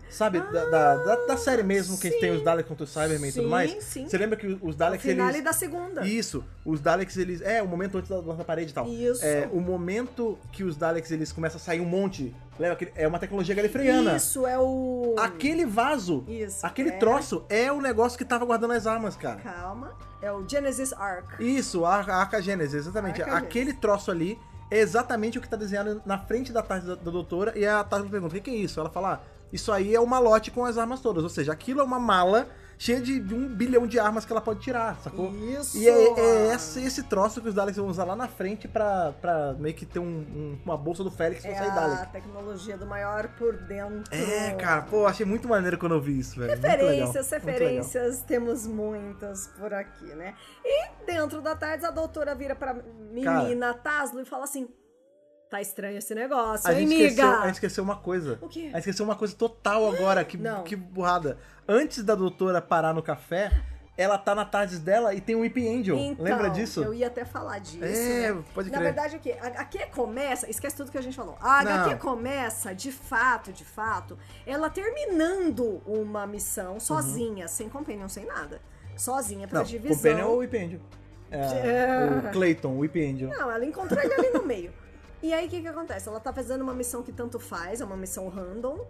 Sabe?
Ah,
da, da, da, da série mesmo, que a gente
sim.
tem os Daleks contra os Cybermen e tudo mais.
Sim, sim.
Você lembra que os Daleks,
O finale
eles...
da segunda.
Isso. Os Daleks, eles... É, o momento antes da nossa parede e tal.
Isso.
É, o momento que os Daleks, eles começam a sair um monte... Lembra? que É uma tecnologia galifreyana.
Isso, é o...
Aquele vaso,
Isso,
aquele
é.
troço, é o negócio que tava guardando as armas, cara.
Calma. É o Genesis Arc.
Isso, a, a Arca Gênesis, exatamente.
Arca
Aquele
Gênesis.
troço ali é exatamente o que tá desenhado na frente da tarde da, da doutora, e a tarde pergunta, o que, que é isso? Ela fala, ah, isso aí é um malote com as armas todas, ou seja, aquilo é uma mala cheia de, de um bilhão de armas que ela pode tirar, sacou?
Isso!
E é, é esse, esse troço que os Daleks vão usar lá na frente pra, pra meio que ter um, um- uma bolsa do Félix pra
É
sair
a
Dalek.
tecnologia do maior por dentro.
É, cara, pô, achei muito maneiro quando eu vi isso, velho. Muito legal,
Referências,
muito legal.
referências, temos muitas por aqui, né? E dentro da tarde, a doutora vira pra menina Taslo e fala assim: tá estranho esse negócio,
A
hein,
gente,
amiga?
esqueceu, a gente esqueceu uma coisa.
O quê?
A gente esqueceu uma coisa total agora. Que,
Não.
que burrada. Antes da doutora parar no café, ela tá na tardes dela e tem um Weeping Angel.
Então,
Lembra disso?
eu ia até falar disso,
É,
né?
pode
Na
crer.
verdade, o quê? A H Q começa, esquece tudo que a gente falou. A H Q
Não.
começa, de fato, de fato, ela terminando uma missão sozinha, sem companion, sem nada. Sozinha pra
Uhum. Não,
divisão.
Companion é o Weeping Angel. É,
É.
O Clayton, o Weeping Angel.
Não, ela encontrou ele ali no meio. E aí, o que que acontece? Ela tá fazendo uma missão que tanto faz, é uma missão random.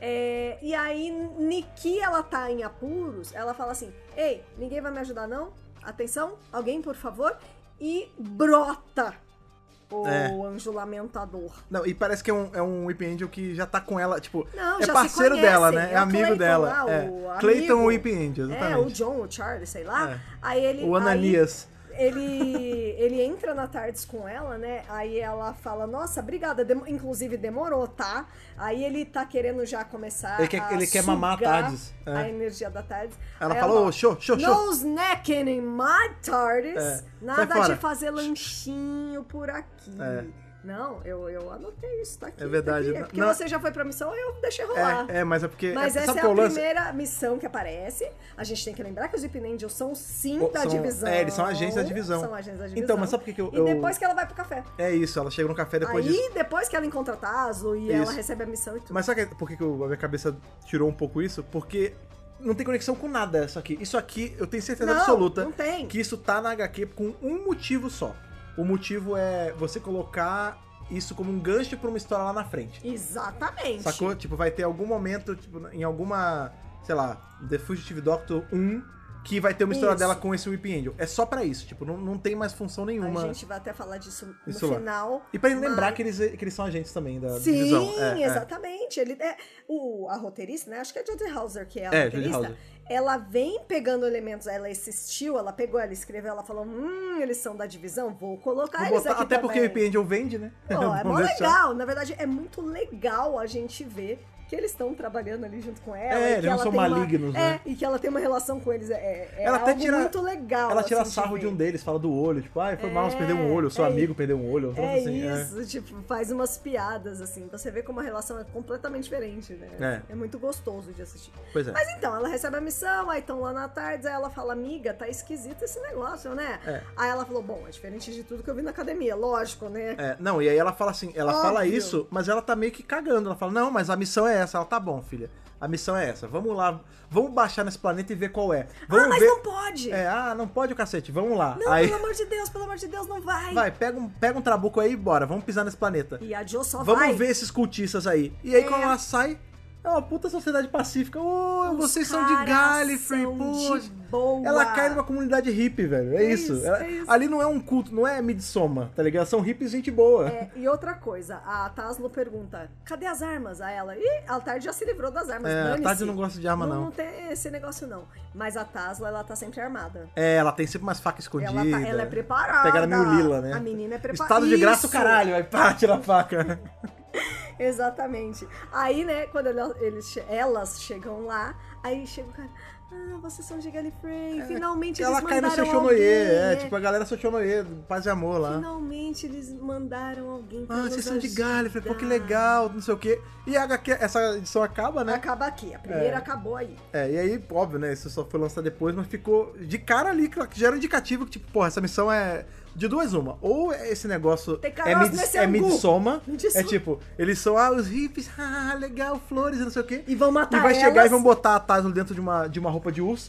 É, e aí, Niki, ela tá em apuros, ela fala assim, ei, ninguém vai me ajudar não? Atenção, alguém, por favor? E brota o
É.
anjo lamentador.
Não, e parece que é um, é um Weeping Angel que já tá com ela, tipo,
Não,
é
já se
parceiro
conhecem,
dela, né? É,
é o
amigo
Clayton
dela.
lá,
é.
o
Clayton
amigo.
Weeping Angel,
É,
exatamente.
o John, o Charlie, sei lá.
É.
Aí ele...
O
aí-
Ananias.
Ele, ele entra na tardes com ela, né? Aí ela fala, nossa, obrigada. Dem- Inclusive demorou, tá? Aí ele tá querendo já começar
Ele quer-
a
ele quer mamar a
sugar
Tardes, é.
a energia da tardes.
Ela
Aí
falou,
fala,
show, show, show.
no snacking in my tardes.
É. Sai
Nada
fora.
de fazer lanchinho por aqui.
É.
Não, eu, eu anotei isso, tá aqui.
É verdade.
Tá aqui. É porque
Não-
você já foi pra missão, eu deixei rolar.
É, é, mas é porque...
Mas
é,
essa
sabe
é
qual
a
o lance?
primeira missão que aparece. A gente tem que lembrar que os Weeping Angels são sim
Oh,
da
são-
divisão.
é, eles são agentes da divisão.
São agentes da divisão.
Então, mas sabe por que que eu...
E
eu-
depois que ela vai pro café.
É isso, ela chega no café depois
Aí,
disso.
depois que ela encontra Tazo e
Isso.
ela recebe a missão e tudo.
Mas sabe que- por que que eu- a minha cabeça tirou um pouco isso? Porque não tem conexão com nada isso aqui. Isso aqui, eu tenho certeza
Não,
absoluta
não tem.
que isso tá na H Q com um motivo só. O motivo é você colocar isso como um gancho pra uma história lá na frente.
Exatamente.
Sacou? Tipo, vai ter algum momento, tipo, em alguma, sei lá, The Fugitive Doctor um, que vai ter uma história
Isso.
dela com esse Weeping Angel. É só pra isso, tipo, não, não tem mais função nenhuma.
A gente vai até falar disso no
Isso lá.
final.
E pra ele
mas-
lembrar que eles, que eles são agentes também da
Sim,
divisão. É, é.
exatamente. Ele é, o, a roteirista, né? Acho que é a Jodie Hauser que é a
É, Jodie
roteirista.
Hauser.
Ela vem pegando elementos, ela assistiu, ela pegou, ela escreveu, ela falou, hum, eles são da divisão, vou colocar
Vou
eles
botar-
aqui
até porque o
também.
Weeping Angel vende, né?
Pô, é mó
Vamos deixar.
legal. Na verdade, é muito legal a gente ver que eles estão trabalhando ali junto com ela.
É,
e
eles
que
não
ela
são
tem uma-
malignos, né?
É, e que ela tem uma relação com eles. É, é
Ela até
algo
tira-
muito legal.
Ela tira
assim,
sarro de
ver.
um deles, fala do olho, tipo, ai, foi mal, você
É,
perdeu um olho, o seu
é
amigo perdeu um olho. um troço
É
assim,
isso, tipo, faz umas piadas, assim. Você vê como a relação é completamente diferente, né?
É.
É muito gostoso de assistir.
Pois é.
Mas então, ela recebe a missão, aí estão lá na tarde, aí ela fala, amiga, tá esquisito esse negócio, né?
É.
Aí ela falou, bom, é diferente de tudo que eu vi na academia, lógico, né?
É, não, e aí ela fala assim, ela
Óbvio.
fala isso, mas ela tá meio que cagando. Ela fala, não, mas a missão é essa. Ela, tá bom, filha. A missão é essa. Vamos lá, vamos baixar nesse planeta e ver qual é. Vamos
ah, mas
ver...
não pode!
É, ah, não pode o cacete, vamos lá.
Não,
aí,
pelo amor de Deus, pelo amor de Deus, não vai!
vai, pega um, pega um trabuco aí e bora, vamos pisar nesse planeta.
E a Jo só
Vamos
vai.
ver esses cultistas aí. E aí,
É.
quando ela sai, é uma puta sociedade pacífica. Ô,
Os
vocês são de
caras
Gallifrey,
são
pô.
de boa.
Ela cai numa comunidade hippie, velho. É,
É
isso.
isso,
Ela-
é isso.
Ali não é um culto, não é Midsommar, tá ligado? São hippies gente boa.
É, e outra coisa, a Taslo pergunta, cadê as armas? A ela, ih, a Tarde já se livrou das armas,
É, a
dane-se.
Tarde não gosta de arma, não.
Não tem esse negócio, não. Mas a Taslo, ela tá sempre armada.
É, ela tem sempre umas facas escondidas.
Ela, tá, ela é preparada.
Pega ela meio lila, né?
A menina é preparada.
Estado de graça o
Isso!
caralho, aí pá, tira a faca.
Exatamente. Aí, né, quando ela- eles, che- elas chegam lá, aí chega o cara, ah, vocês são de Gallifrey, finalmente
Ela
eles
cai no
mandaram
Sochonoye,
alguém,
é,
né?
tipo a galera Sochonoye, paz e amor lá.
Finalmente eles mandaram alguém pra
Ah,
nos
vocês são de
ajudar.
Gallifrey, pô, que legal, não sei o quê. E a H Q, essa edição acaba, né?
Acaba aqui, a primeira
É.
acabou aí.
É, e aí, óbvio, né, isso só foi lançado depois, mas ficou de cara ali, que já era um indicativo que, tipo, porra, essa missão é De duas uma. Ou esse negócio
Tem
é,
caroço
mid,
nesse
é
angu.
Midsommar.
Midsommar.
É tipo, eles são, ah, os hippies, ah, legal, flores e não sei o quê.
E vão matar
E vai
elas.
chegar e vão botar a Tazlo dentro de uma, de uma roupa de urso.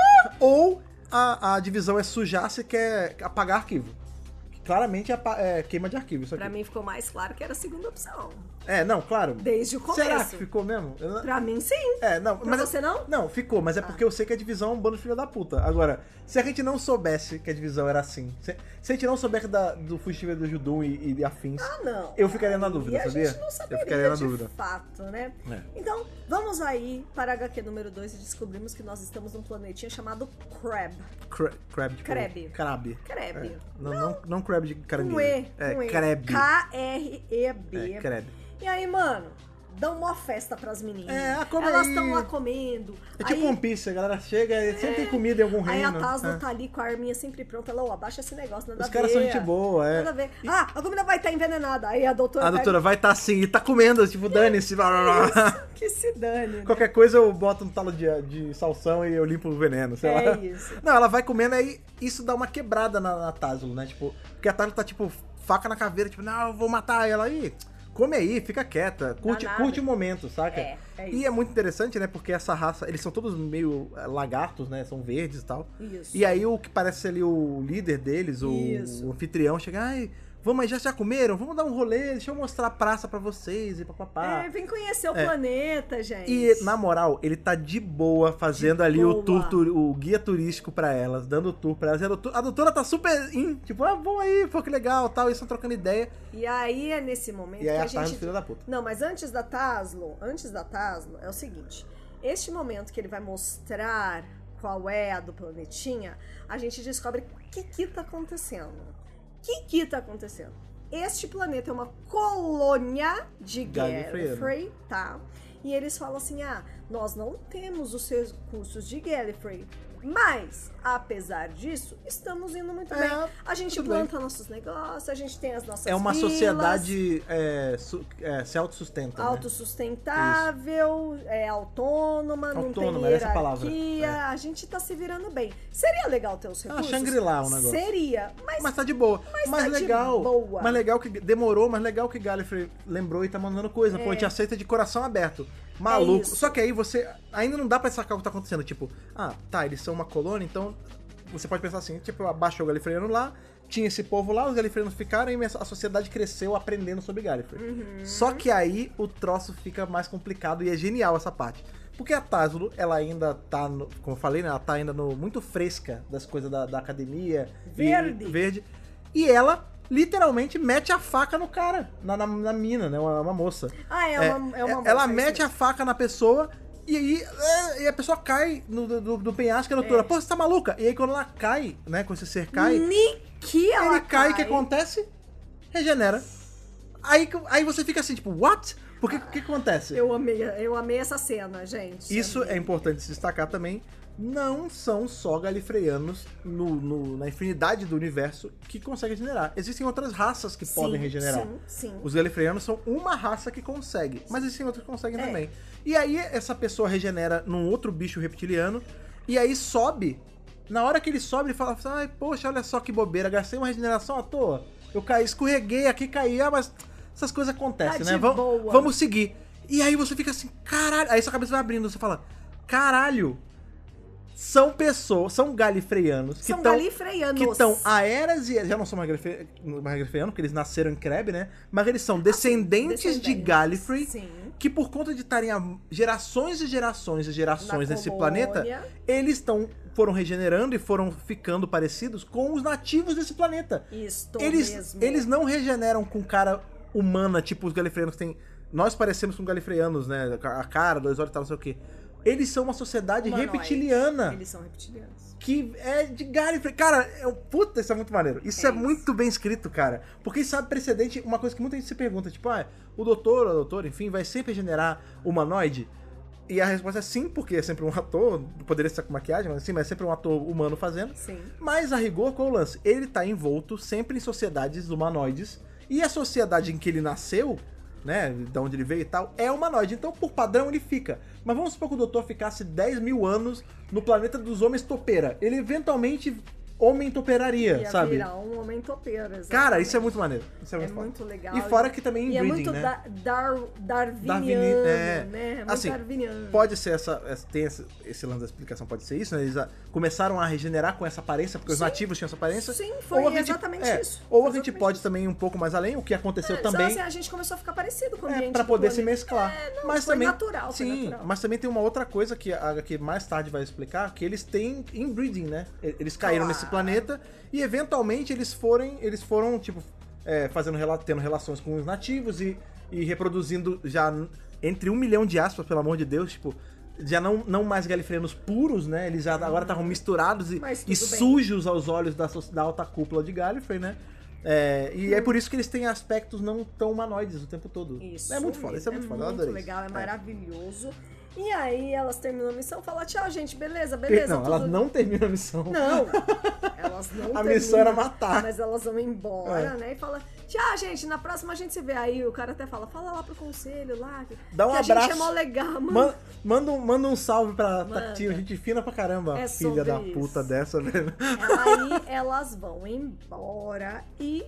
Ou a, a divisão é sujar se quer apagar arquivo. Claramente é, apa- é queima de arquivo isso aqui.
Pra mim ficou mais claro que era a segunda opção.
É, não, claro.
Desde o começo.
Será que ficou mesmo? Eu não-
Pra mim, sim.
É, não,
Pra
mas
você não?
Não, ficou, mas é porque eu sei que a divisão é um bando de filha da puta. Agora, se a gente não soubesse que a divisão era assim, se, se a gente não soubesse da, do Fugitivo do Judum e, e afins,
Ah, não.
eu ficaria na dúvida,
e a
sabia?
gente não saberia
Eu ficaria na
de
dúvida.
fato, né?
É.
Então, vamos aí para a H Q número dois e descobrimos que nós estamos num planetinha chamado Crab.
Cra- crab, tipo,
Crab.
Crab.
Crab.
É. Não, não, não crab de caranguejo.
Com E.
É,
com E.
crab.
K R E B.
É, crab.
E aí, mano, dão uma festa pras meninas.
É, ah, come
Elas
aí.
estão lá comendo.
É tipo
aí,
One Piece, a galera chega e sempre tem comida em algum
Aí
reino.
a Tazlo
é.
tá ali com a arminha sempre pronta. Ela, ó, abaixa esse negócio, nada
Os
a
caras
ver.
são gente boa, é.
Nada a ver. Ah, a comida vai estar envenenada. Aí a doutora
A doutora vai estar assim, e tá comendo, tipo, dane-se. blá, blá, blá.
pega... Que se dane, né?
Qualquer coisa eu boto no talo de, de salsão e eu limpo o veneno, sei
É
lá.
isso.
Não, ela vai comendo, aí isso dá uma quebrada na, na Tazlo, né? Tipo, porque a Tazlo tá, tipo, faca na caveira, tipo, não, eu vou matar ela aí. Come aí, fica quieta, curte,
nada.
curte o momento, saca?
É, é
E
isso.
é muito interessante, né? Porque essa raça, eles são todos meio eh, lagartos, né? São verdes e tal.
Isso.
E aí o que parece ser ali o líder deles, o,
Isso.
o anfitrião, chega, ai, vamos aí, já já comeram? Vamos dar um rolê, deixa eu mostrar a praça pra vocês e papapá.
É, vem conhecer o
É.
planeta, gente.
E, na moral, ele tá de boa fazendo
De
ali o
boa.
tour, tur- o guia turístico pra elas, dando o tour pra elas. E a doutora, a doutora tá super in, tipo, ah, vamos aí, pô, que legal, tal, e estão trocando ideia.
E aí é nesse momento
E aí
que
a
a
Tazlo,
gente...
filha da puta.
Não, mas antes da Tazlo, antes da Tazlo, é o seguinte. Este momento que ele vai mostrar qual é a do planetinha, a gente descobre o que que tá acontecendo. O que que tá acontecendo? Este planeta é uma colônia de
Gallifreyano.
Gallifrey, tá? E eles falam assim, ah, nós não temos os recursos de Gallifrey, mas, apesar disso, estamos indo muito
É,
bem. A gente
tudo
planta nossos negócios, a gente tem as nossas
É uma
vilas,
sociedade é, su- é, se autossustenta, né?
autossustentável, é autônoma, não
Autônoma,
tem
essa é a palavra.
hierarquia,
É.
a gente tá se virando bem. Seria legal ter os
Ah,
recursos?
Shangri-La o negócio.
Seria, mas,
Mas tá de boa.
Mas
Mas,
tá de
legal.
boa.
Mas legal que demorou, mas legal que Gallifrey lembrou e tá mandando coisa. Pô, a gente aceita de coração aberto. Maluco.
É isso.
Só que aí você ainda não dá pra sacar o que tá acontecendo. Tipo, ah, tá, eles são uma colônia, então você pode pensar assim, tipo, abaixou o Galifreyano lá, tinha esse povo lá, os Galifreyanos ficaram e a sociedade cresceu aprendendo sobre Gallifrey.
Uhum.
Só que aí o troço fica mais complicado e é genial essa parte. Porque a Tazlo, ela ainda tá, no- como eu falei, né, ela tá ainda no, muito fresca das coisas da, da academia. e-
Verde.
verde. E ela literalmente mete a faca no cara, na, na, na mina, né, uma, uma moça.
Ah, é, uma, é uma moça,
Ela
é isso
mete a
mesmo.
faca na pessoa e aí é, e a pessoa cai no, do, do penhasco e a doutora,
É.
pô, você tá maluca? E aí quando ela cai, né, quando esse ser cai,
Niki, ela
ele cai, o que acontece? Regenera. Aí, que- aí você fica assim, tipo, what? Porque o que, que acontece?
Eu amei, eu amei essa cena, gente.
Isso
Amei.
é importante se destacar também. Não são só galifreanos no, no- na infinidade do universo que conseguem regenerar. Existem outras raças que
Sim,
podem regenerar.
Sim, sim.
Os galifreanos são uma raça que consegue, mas existem outros que conseguem
É.
também. E aí essa pessoa regenera num outro bicho reptiliano e aí sobe. Na hora que ele sobe, ele fala assim, ai, poxa, olha só que bobeira, gastei uma regeneração à toa. Eu caí, escorreguei aqui, caí, ah, mas essas coisas acontecem,
Tá
né?
de
Vamos,
boa.
vamos seguir. E aí você fica assim, caralho. Aí sua cabeça vai abrindo, você fala, caralho. São pessoas, são galifreanos que
São
estão
galifreanos.
que estão há eras e já não são mais galife- mais galifreanos, porque eles nasceram em Creb, né? Mas eles são descendentes, de
descendentes,
Gallifrey,
sim.
que por conta de estarem há gerações e gerações e gerações
Na
nesse
colônia.
planeta, eles estão foram regenerando e foram ficando parecidos com os nativos desse planeta.
Isto
Eles,
mesmo.
eles não regeneram com cara humana, tipo os galifreanos que tem. Nós parecemos com galifreanos, né? A cara, dois olhos e tal, não sei o quê. Eles são uma sociedade
Humanoide.
reptiliana.
Eles são reptilianos.
Que é de Gallifrey. Cara, é, um- puta, isso é muito maneiro. Isso é,
É isso.
muito bem escrito, cara. Porque isso sabe precedente, uma coisa que muita gente se pergunta, tipo, ah, o doutor ou a doutora, enfim, vai sempre regenerar humanoide? E a resposta é sim, porque é sempre um ator, poderia ser com maquiagem, mas sim, mas é sempre um ator humano fazendo.
Sim.
Mas a rigor, qual é o lance? Ele tá envolto sempre em sociedades humanoides, e a sociedade em que ele nasceu, né, de onde ele veio e tal, é humanoide. Então, por padrão, ele fica. Mas vamos supor que o doutor ficasse dez mil anos no planeta dos homens topeira. Ele eventualmente homem toperaria,
Ia
sabe?
virar um homem topeiro, exatamente.
Cara, isso é muito maneiro. Isso é
É
muito, foda.
muito legal.
E fora que também
E é
inbreeding,
muito
né?
da, dar, darwiniano,
Darwini- é.
né? Muito
Assim,
darwiniano.
Pode ser essa, essa- tem esse, esse lance da explicação, pode ser isso, né? Eles ah, começaram a regenerar com essa aparência, porque os
Sim.
nativos tinham essa aparência.
Sim, foi
Ou a gente-
exatamente
é,
isso.
Ou a gente
Exatamente
pode
isso.
também ir um pouco mais além, o que aconteceu
É,
também.
Assim, a gente começou a ficar parecido com o
É,
ambiente
pra
do
poder se
planeta.
mesclar.
É, não,
mas
foi
também,
natural, foi
sim,
natural.
mas também tem uma outra coisa que, a, que mais tarde vai explicar, que eles têm inbreeding, né? Eles caíram
Claro.
nesse planeta e eventualmente eles foram, eles foram tipo, é, fazendo, rela- tendo relações com os nativos e, e reproduzindo já entre um milhão de aspas, pelo amor de Deus, tipo, já não, não mais galifreanos puros, né? Eles já agora estavam misturados e,
Mas
e
tudo bem.
sujos aos olhos da, so- da alta cúpula de Gallifrey, né? É, e é por isso que eles têm aspectos não tão humanoides o tempo todo.
Isso
é muito foda,
mesmo,
isso é muito foda, eu
muito
adorei
legal, é
isso.
maravilhoso. E aí elas terminam a missão, falam, tchau, gente, beleza, beleza.
Não,
tudo...
elas não terminam a missão.
Não, elas não
A
terminam,
missão era matar.
Mas elas vão embora,
É.
né? E fala, tchau, gente, na próxima a gente se vê. Aí o cara até fala, fala lá pro conselho, lá, que,
Dá um
que a
abraço.
gente é mó legal, mano.
Man- Manda um, manda um salve pra
Manda.
Tactil, gente fina pra caramba,
É
filha
sobre
da
isso.
puta dessa, velho.
Aí elas vão embora e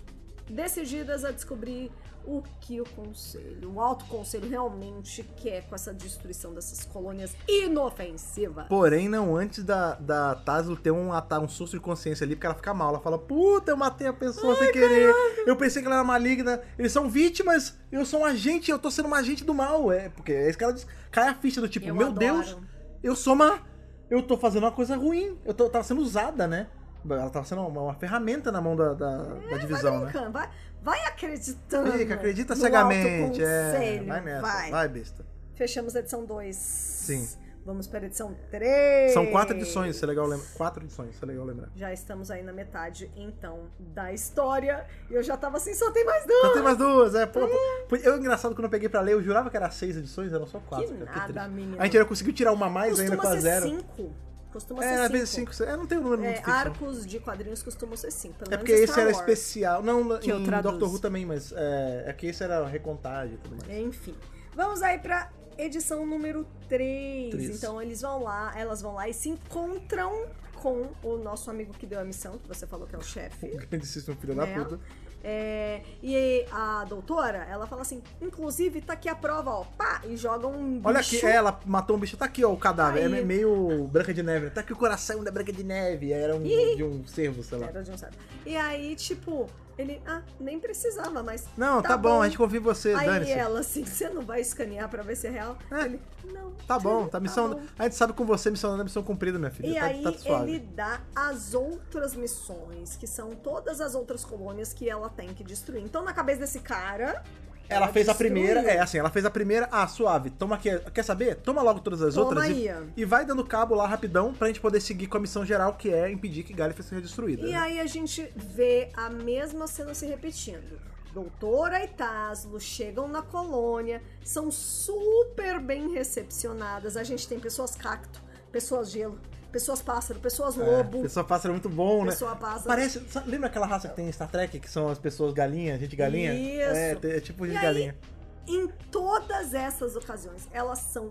decididas a descobrir o que o conselho, o alto conselho realmente quer com essa destruição dessas colônias inofensivas.
Porém, não antes da, da Tazlo ter um, ata- um surto de consciência ali, porque ela fica mal. Ela fala, puta, eu matei a pessoa sem querer. Eu pensei que ela era maligna. Eles são vítimas, eu sou um agente, eu tô sendo um agente do mal. É, porque é isso que ela diz. Cai a ficha do tipo,
Eu
meu
adoro.
Deus, eu sou uma... Eu tô fazendo uma coisa ruim. Eu tô, tava sendo usada, né? Ela tava sendo uma, uma ferramenta na mão da, da, da divisão,
vai
né?
brincando, vai, vai acreditando.
Fica, acredita
no
cegamente.
alto
É,
conselho,
vai nessa,
vai.
vai, besta.
Fechamos a edição dois.
Sim.
Vamos para a edição três.
São quatro edições, isso é legal lembrar. Quatro edições, isso é legal lembrar.
Já estamos aí na metade, então, da história. E eu já tava assim, só tem mais duas.
Só tem mais duas, é. Pô, pô, eu, engraçado, quando eu peguei pra ler, eu jurava que era seis edições, eram só quatro.
Que
cara,
nada,
triste.
menino.
A gente ainda conseguiu tirar uma a mais ainda
Costuma
com a
ser
zero.
cinco. Costuma
É,
ser
às vezes
cinco.
cinco. É, não tem um número muito
É,
fixo.
arcos de quadrinhos costumam ser cinco. Pelo
É
menos
porque esse
Star
era
Wars.
especial. Não,
que eu
em
traduzo.
Doctor Who também, mas é, é que esse era recontagem e tudo mais.
Enfim. Vamos aí pra edição número três.
Três.
Então eles vão lá, elas vão lá e se encontram com o nosso amigo que deu a missão, que você falou que é o chefe.
O grandíssimo filho
né?
da puta.
É, e a doutora, ela fala assim, inclusive tá aqui a prova, ó, pá, e joga um bicho.
Olha aqui, é, ela matou um bicho, tá aqui, ó, o cadáver.
Aí.
É meio Branca de Neve. Tá aqui o coração da Branca de Neve. Era um, de um cervo, sei lá.
Era de um certo. E aí, tipo, ele, ah, nem precisava, mas
Não, tá, bom, a gente confia em você,
Aí
dane-se.
ela assim, você não vai escanear pra ver se é real?
É.
Ele, não.
Tá bom, tá missão.
bom.
A gente sabe com você, missão da missão cumprida, minha filha.
E
tá,
aí
tá suave.
ele dá as outras missões, que são todas as outras colônias que ela tem que destruir. Então, na cabeça desse cara...
Ela fez a
destruiu.
primeira, é assim, ela fez a primeira, ah, suave, toma aqui, quer saber? Toma logo todas as
Toma
outras
aí.
e, e vai dando cabo lá rapidão pra gente poder seguir com a missão geral, que é impedir que Gallifrey seja destruída.
E
né?
aí a gente vê a mesma cena se repetindo. Doutora e Tazlo chegam na colônia, são super bem recepcionadas. A gente tem pessoas cacto, pessoas gelo, pessoas pássaro, pessoas lobo.
É, pessoa pássaro é muito bom, né?
Pessoa pássaro.
Parece, sabe, lembra aquela raça que tem em Star Trek, que são as pessoas galinha, gente galinha?
Isso.
É, tem- é tipo
E
gente
aí,
galinha.
Em todas essas ocasiões, elas são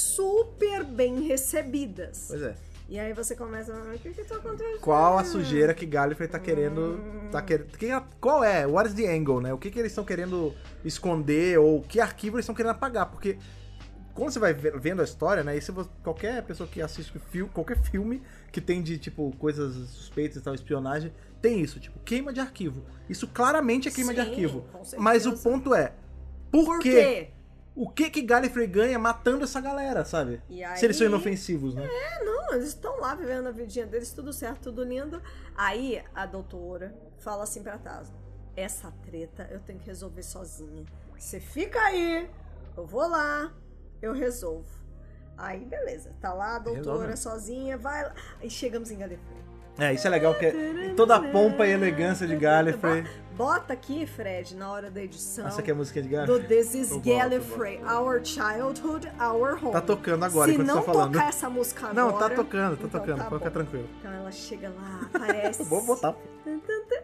super bem recebidas.
Pois é.
E aí você começa a ver o que que tá acontecendo.
Qual a sujeira que Gallifrey tá querendo. Tá querendo que- qual é? What is the angle, né? O que, que eles estão querendo esconder ou que arquivo eles estão querendo apagar? Porque quando você vai ve- vendo a história, né? E se você, qualquer pessoa que assiste fil- qualquer filme que tem de, tipo, coisas suspeitas e tal, espionagem, tem isso, tipo, queima de arquivo. Isso claramente é queima de
Sim,
arquivo.
com certeza.
Mas o ponto é, por,
Por
quê?
quê?
O que que Gallifrey ganha matando essa galera, sabe?
E aí-
Se eles são inofensivos, né?
É, não, eles estão lá vivendo a vidinha deles, tudo certo, tudo lindo. Aí a doutora fala assim pra Tazlo: essa treta eu tenho que resolver sozinha. Você fica aí, eu vou lá, eu resolvo. Aí, beleza, tá lá a doutora
Resolve.
sozinha, vai lá. Aí chegamos em Gallifrey.
É, isso é legal, que é toda a pompa e elegância de Gallifrey.
Bota aqui, Fred, na hora da edição.
Essa aqui é a música de
Do
Gallifrey?
This is
Eu boto,
Gallifrey, Our Childhood, Our Home.
Tá tocando agora,
Se
enquanto
não
você tá falando.
tocar essa música agora...
Não, tá tocando, tá
então
tocando,
tá
pode ficar
bom.
tranquilo.
Então ela chega lá, aparece...
Vou botar.
Tan, tan, tan.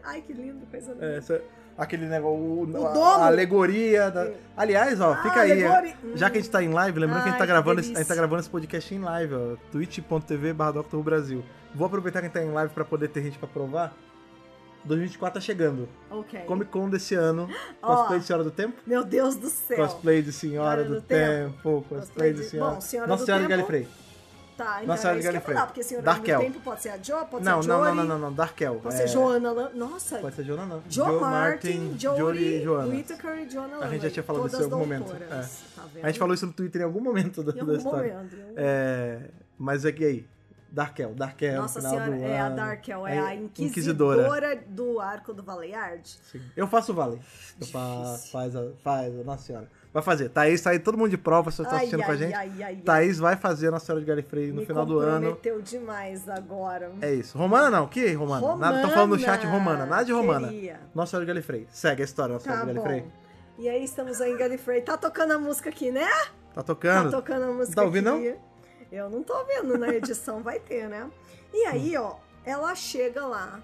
Ai, que lindo, coisa linda.
É, essa- aquele negócio, o,
O
a,
domo.
a alegoria. Da... Aliás, ó,
Ah,
fica aí.
alegori-
Já que a gente tá em live, lembrando que a gente tá
Ai, que
gravando, esse- a
delícia.
gente tá gravando esse podcast em live, ó. twitch ponto tv barra Doctor Who Brasil. Vou aproveitar que a gente tá em live pra poder ter gente pra provar. dois mil e vinte e quatro tá chegando.
Ok.
Comic Con desse ano.
Ó.
Cosplay de Senhora do Tempo.
Meu Deus do céu.
Cosplay de Senhora
Senhora
do,
do
Tempo. Cosplay
Cosplay
de
de-
Senhora.
Bom, Senhora
Nossa
do
Senhora de
Tempo.
Gallifrey.
Tá, então
Nossa Senhora
é
de
isso que eu ia
Gallifrey.
falar, porque Senhora
Darkel.
do Tempo pode ser a Jo, pode
Não,
ser a
não,
Jory,
não, não, não, não. Darkel.
pode
É,
ser Joana. Lan- Nossa,
Pode ser Joana, não.
Jo Martin, Jory,
Jory e Joana.
Whittaker e Joana
A gente já
Lumley,
tinha falado
todas
disso em algum
doutoras,
momento.
tá vendo?
A gente falou isso no Twitter em algum momento da,
Em
da
algum
história.
momento. em algum
É, mas é que aí, Darkel, Darkel
Nossa
no final
senhora,
do
é a
ano.
Darkel, é
Aí,
a inquisidora,
inquisidora.
do arco do Valeyard.
Sim. Eu faço o Vale. Eu faço, faz, a, faz a Nossa Senhora. Vai fazer. Thaís, tá aí todo mundo de prova, você tá
Ai,
assistindo com a
ai,
gente.
ai, ai, ai.
Thaís vai fazer a Nossa Senhora de Gallifrey no
Me
final do ano.
comprometeu demais agora.
É isso. Romana não? Que Romana?
Romana,
Nada, tô falando no chat Romana. Nada de Romana.
queria.
Nossa Senhora de Gallifrey. Segue a história, Nossa
Tá
Senhora de
bom.
Gallifrey.
E aí estamos aí em Gallifrey. Tá tocando a música aqui, né?
Tá tocando?
Tá tocando a música
Tá ouvindo,
aqui. Eu não tô vendo, na edição vai ter, né? E aí, ó, ela chega lá,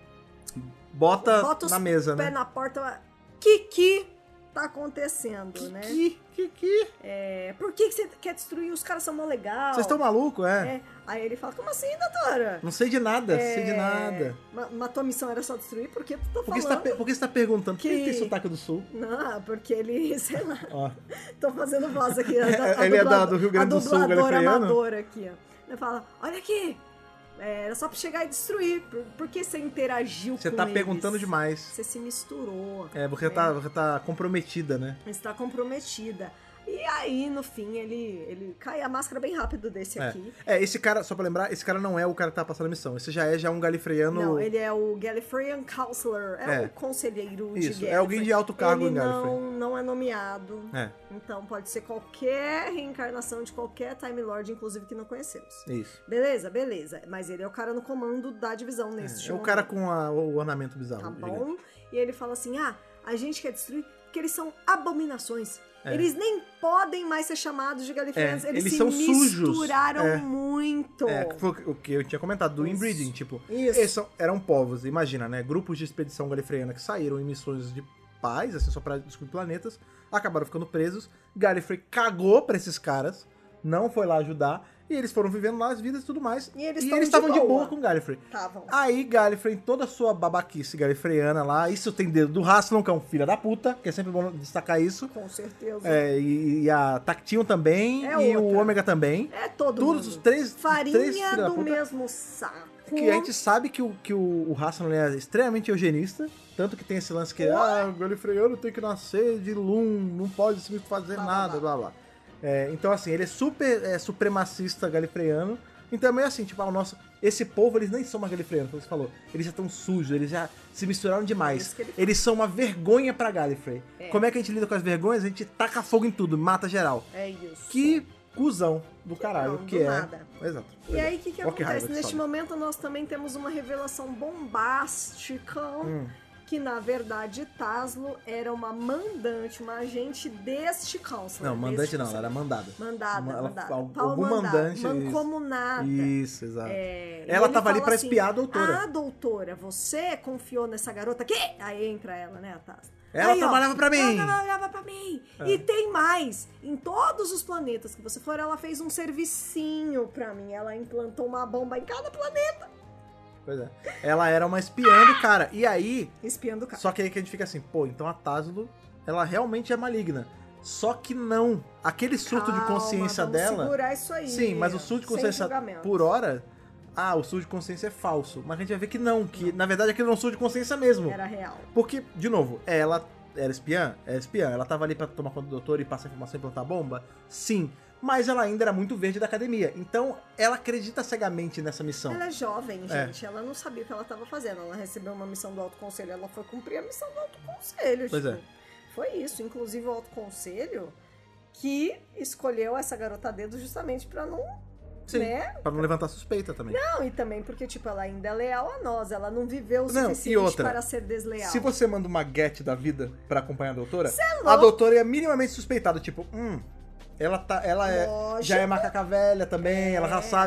Bota,
bota os
na mesa,
pés
né?
na porta, Kiki tá acontecendo, né?
Que, que, que?
É, por que, que você quer destruir? Os caras são mó legal.
Vocês estão malucos, é?
É. Aí ele fala, como assim, doutora?
Não sei de nada,
É,
sei de nada.
ma- Mas tua missão era só destruir? Por que tu tá
Por que, você
falando?
tá, per- por que você tá perguntando? Por que
que-
tem sotaque do Sul?
Não, porque ele, sei lá,
Ó.
tô fazendo voz aqui. A, a
Ele é da-
dublado-
do Rio Grande do Sul,
A dubladora
galifreano?
amadora aqui, ó. Ele fala, olha aqui, é, era só pra chegar e destruir. Por, por que você interagiu
Você
com
tá
eles?
perguntando demais.
Você se misturou.
É, você tá, você tá comprometida, né?
Você está comprometida. E aí, no fim, ele, ele cai a máscara bem rápido desse
É.
aqui.
É, esse cara, só pra lembrar, esse cara não é o cara que tá passando a missão. Esse já é já um galifreano.
Não, ele é o Gallifreyan Counselor, é,
É.
o conselheiro de
Isso,
Gallifrey.
é alguém de alto cargo
ele
em Gallifrey.
não, não é nomeado.
É,
Então pode ser qualquer reencarnação de qualquer Time Lord, inclusive que não conhecemos.
é isso.
Beleza, beleza. Mas ele é o cara no comando da divisão neste
É o
momento.
cara com a- o ornamento bizarro.
Tá
diga.
bom? E ele fala assim: ah, a gente quer destruir porque eles são abominações.
É.
Eles nem podem mais ser chamados de Gallifreyans.
É,
eles,
eles
se
são sujos.
misturaram
É.
muito.
É, que foi o que eu tinha comentado, do
Isso.
inbreeding, tipo,
Isso.
eles são- eram povos, imagina, né, grupos de expedição galifreana que saíram em missões de paz, assim, só pra descobrir planetas, acabaram ficando presos, Gallifrey cagou pra esses caras, não foi lá ajudar, e eles foram vivendo lá as vidas e tudo mais,
E eles
e
tão
eles
de
estavam de
boa.
boa com Gallifrey.
Estavam.
Aí Gallifrey, em toda a sua babaquice galifreyana lá, isso tem dedo do Rassilon, que é um filho da puta, que é sempre bom destacar isso,
Com certeza.
é, e, e a Tactium também,
É
e o
outra.
Ômega também,
É todo
todos
mundo.
os três,
Farinha
três filhos da
do
puta.
mesmo saco.
Que a gente sabe que o, que o, o Hassan é extremamente eugenista, tanto que tem esse lance que, ah, o galifreyano tem que nascer de Lum, não pode se fazer
Blá, blá,
nada, blá blá. É, então, assim, ele é super é, supremacista galifreyano, então é meio assim, tipo, ah, o nosso, esse povo, eles nem são mais galifreanos, como você falou, eles já estão sujos, eles já se misturaram
É
demais,
isso que ele
eles são uma vergonha pra Gallifrey.
É.
Como é que a gente lida com as vergonhas? A gente taca fogo em tudo, mata geral.
É isso.
Que cuzão do caralho,
não,
que
do
é.
nada.
Exato.
E aí, o que, que
Ó, que raiva
acontece?
que
Neste
sobe.
momento, nós também temos uma revelação bombástica,
Hum.
que, na verdade, Taslo era uma mandante, uma agente deste Counselor.
Não, mandante
deste
não, ela era mandada.
Mandada,
Ela-
mandada.
algum
Pau mandado,
mandante,
mancomunada.
Isso, exato.
É, e
Ela
ele
tava ali
fala
pra
assim,
espiar a doutora.
Ah, doutora, você confiou nessa garota aqui? Aí entra ela, né, a Taslo.
Ela
Aí, ó,
trabalhava pra mim.
Ela trabalhava pra mim.
É.
E tem mais. Em todos os planetas que você for, ela fez um servicinho pra mim. Ela implantou uma bomba em cada planeta.
Pois é. Ela era uma espiã do cara. E aí,
Espiando o cara.
só que aí que a gente fica assim, pô, então a Taslo, ela realmente é maligna. Só que não. Aquele surto de
Calma,
consciência
vamos
dela.
segurar isso aí.
Sim, mas o surto de
Sem
consciência
julgamento.
por hora. Ah, o surto de consciência é falso. Mas a gente vai ver que não, que na verdade aquilo é um surto de consciência mesmo.
Era real.
Porque, de novo, ela era espiã? Era espiã. Ela tava ali pra tomar conta do doutor e passar informação e plantar bomba? Sim. Mas ela ainda era muito verde da academia. Então, ela acredita cegamente nessa missão.
Ela é jovem,
É.
gente. Ela não sabia o que ela estava fazendo. Ela recebeu uma missão do Alto Conselho. Ela foi cumprir a missão do Alto Conselho.
Pois
tipo.
é.
Foi isso. Inclusive o Alto Conselho que escolheu essa garota a dedo justamente pra não...
Sim.
Né?
Pra não levantar suspeita também.
Não, e também porque, tipo, ela ainda é leal a nós. Ela não viveu o
Não,
suficiente
e outra,
para ser desleal.
Se você manda uma get da vida pra acompanhar a doutora,
Cê é
a
louco.
doutora é minimamente suspeitada. Tipo, hum, ela, tá, ela é,
Lógico.
já é macaca velha também,
É.
ela já sabe.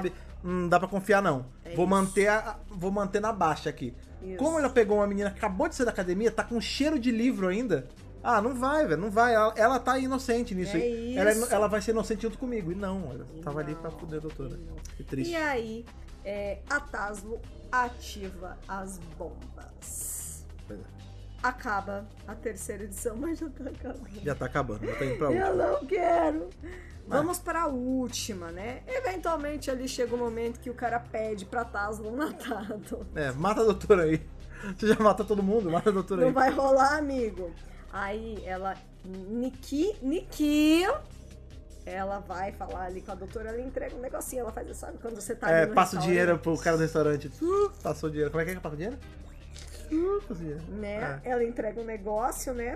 Não dá pra confiar, não.
É
vou
isso.
manter a, vou manter na baixa aqui.
Isso.
Como ela pegou uma menina que acabou de sair da academia, tá com cheiro de livro ainda. Ah, não vai, velho, não vai. Ela, ela tá inocente nisso.
É
E ela,
isso.
ela vai ser inocente junto comigo. E não, ela
E
tava ali
não,
pra fuder a doutora.
e não.
Que triste.
E aí, é, a Taslo ativa as bombas.
Pois é.
Acaba a terceira edição, mas já tá acabando.
Já tá acabando, já tá indo pra
Eu
última.
não quero. Vamos pra última, né? Eventualmente ali chega um momento que o cara pede pra Taslo matar a doutora.
É, mata a doutora aí. Você já mata todo mundo, mata a doutora
Não
aí.
vai rolar, amigo. Aí ela, Niki, Niki, ela vai falar ali com a doutora, ela entrega um negocinho, ela faz, sabe quando você tá
É,
ali no
passa o
restaurante,
dinheiro pro cara do restaurante. Uh, passou o dinheiro. Como é que é que passa o dinheiro? Uh, passa o dinheiro.
né?
É.
Ela entrega um negócio, né?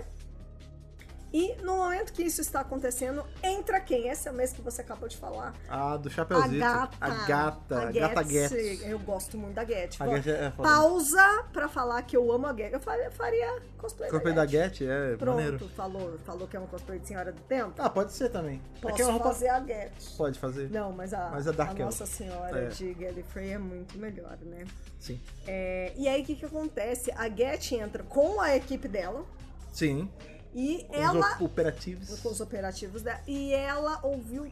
E no momento que isso está acontecendo, entra quem? Essa é a mesma que você acabou de falar.
Ah, do
A
Chapeuzinho.
gata.
A gata. A gata Getz.
Eu gosto muito da Get.
A Getz é foda.
Pausa pra falar que eu amo a Get. Eu faria, faria cosplay
Cosplay
da
da
Get.
Get, é
Pronto,
maneiro.
falou, falou que é um cosplay de Senhora do Tempo.
Ah, pode ser também.
Posso
Aqui é uma roupa...
fazer a Get.
Pode fazer.
Não, mas a,
Mas a Dark
a
Elf.
Nossa Senhora
É.
de Gallifrey é muito melhor, né?
Sim.
É, e aí, o que que acontece? A Get entra com a equipe dela
Sim.
e
Os
ela...
op- operativos.
com os operativos dela, e ela ouviu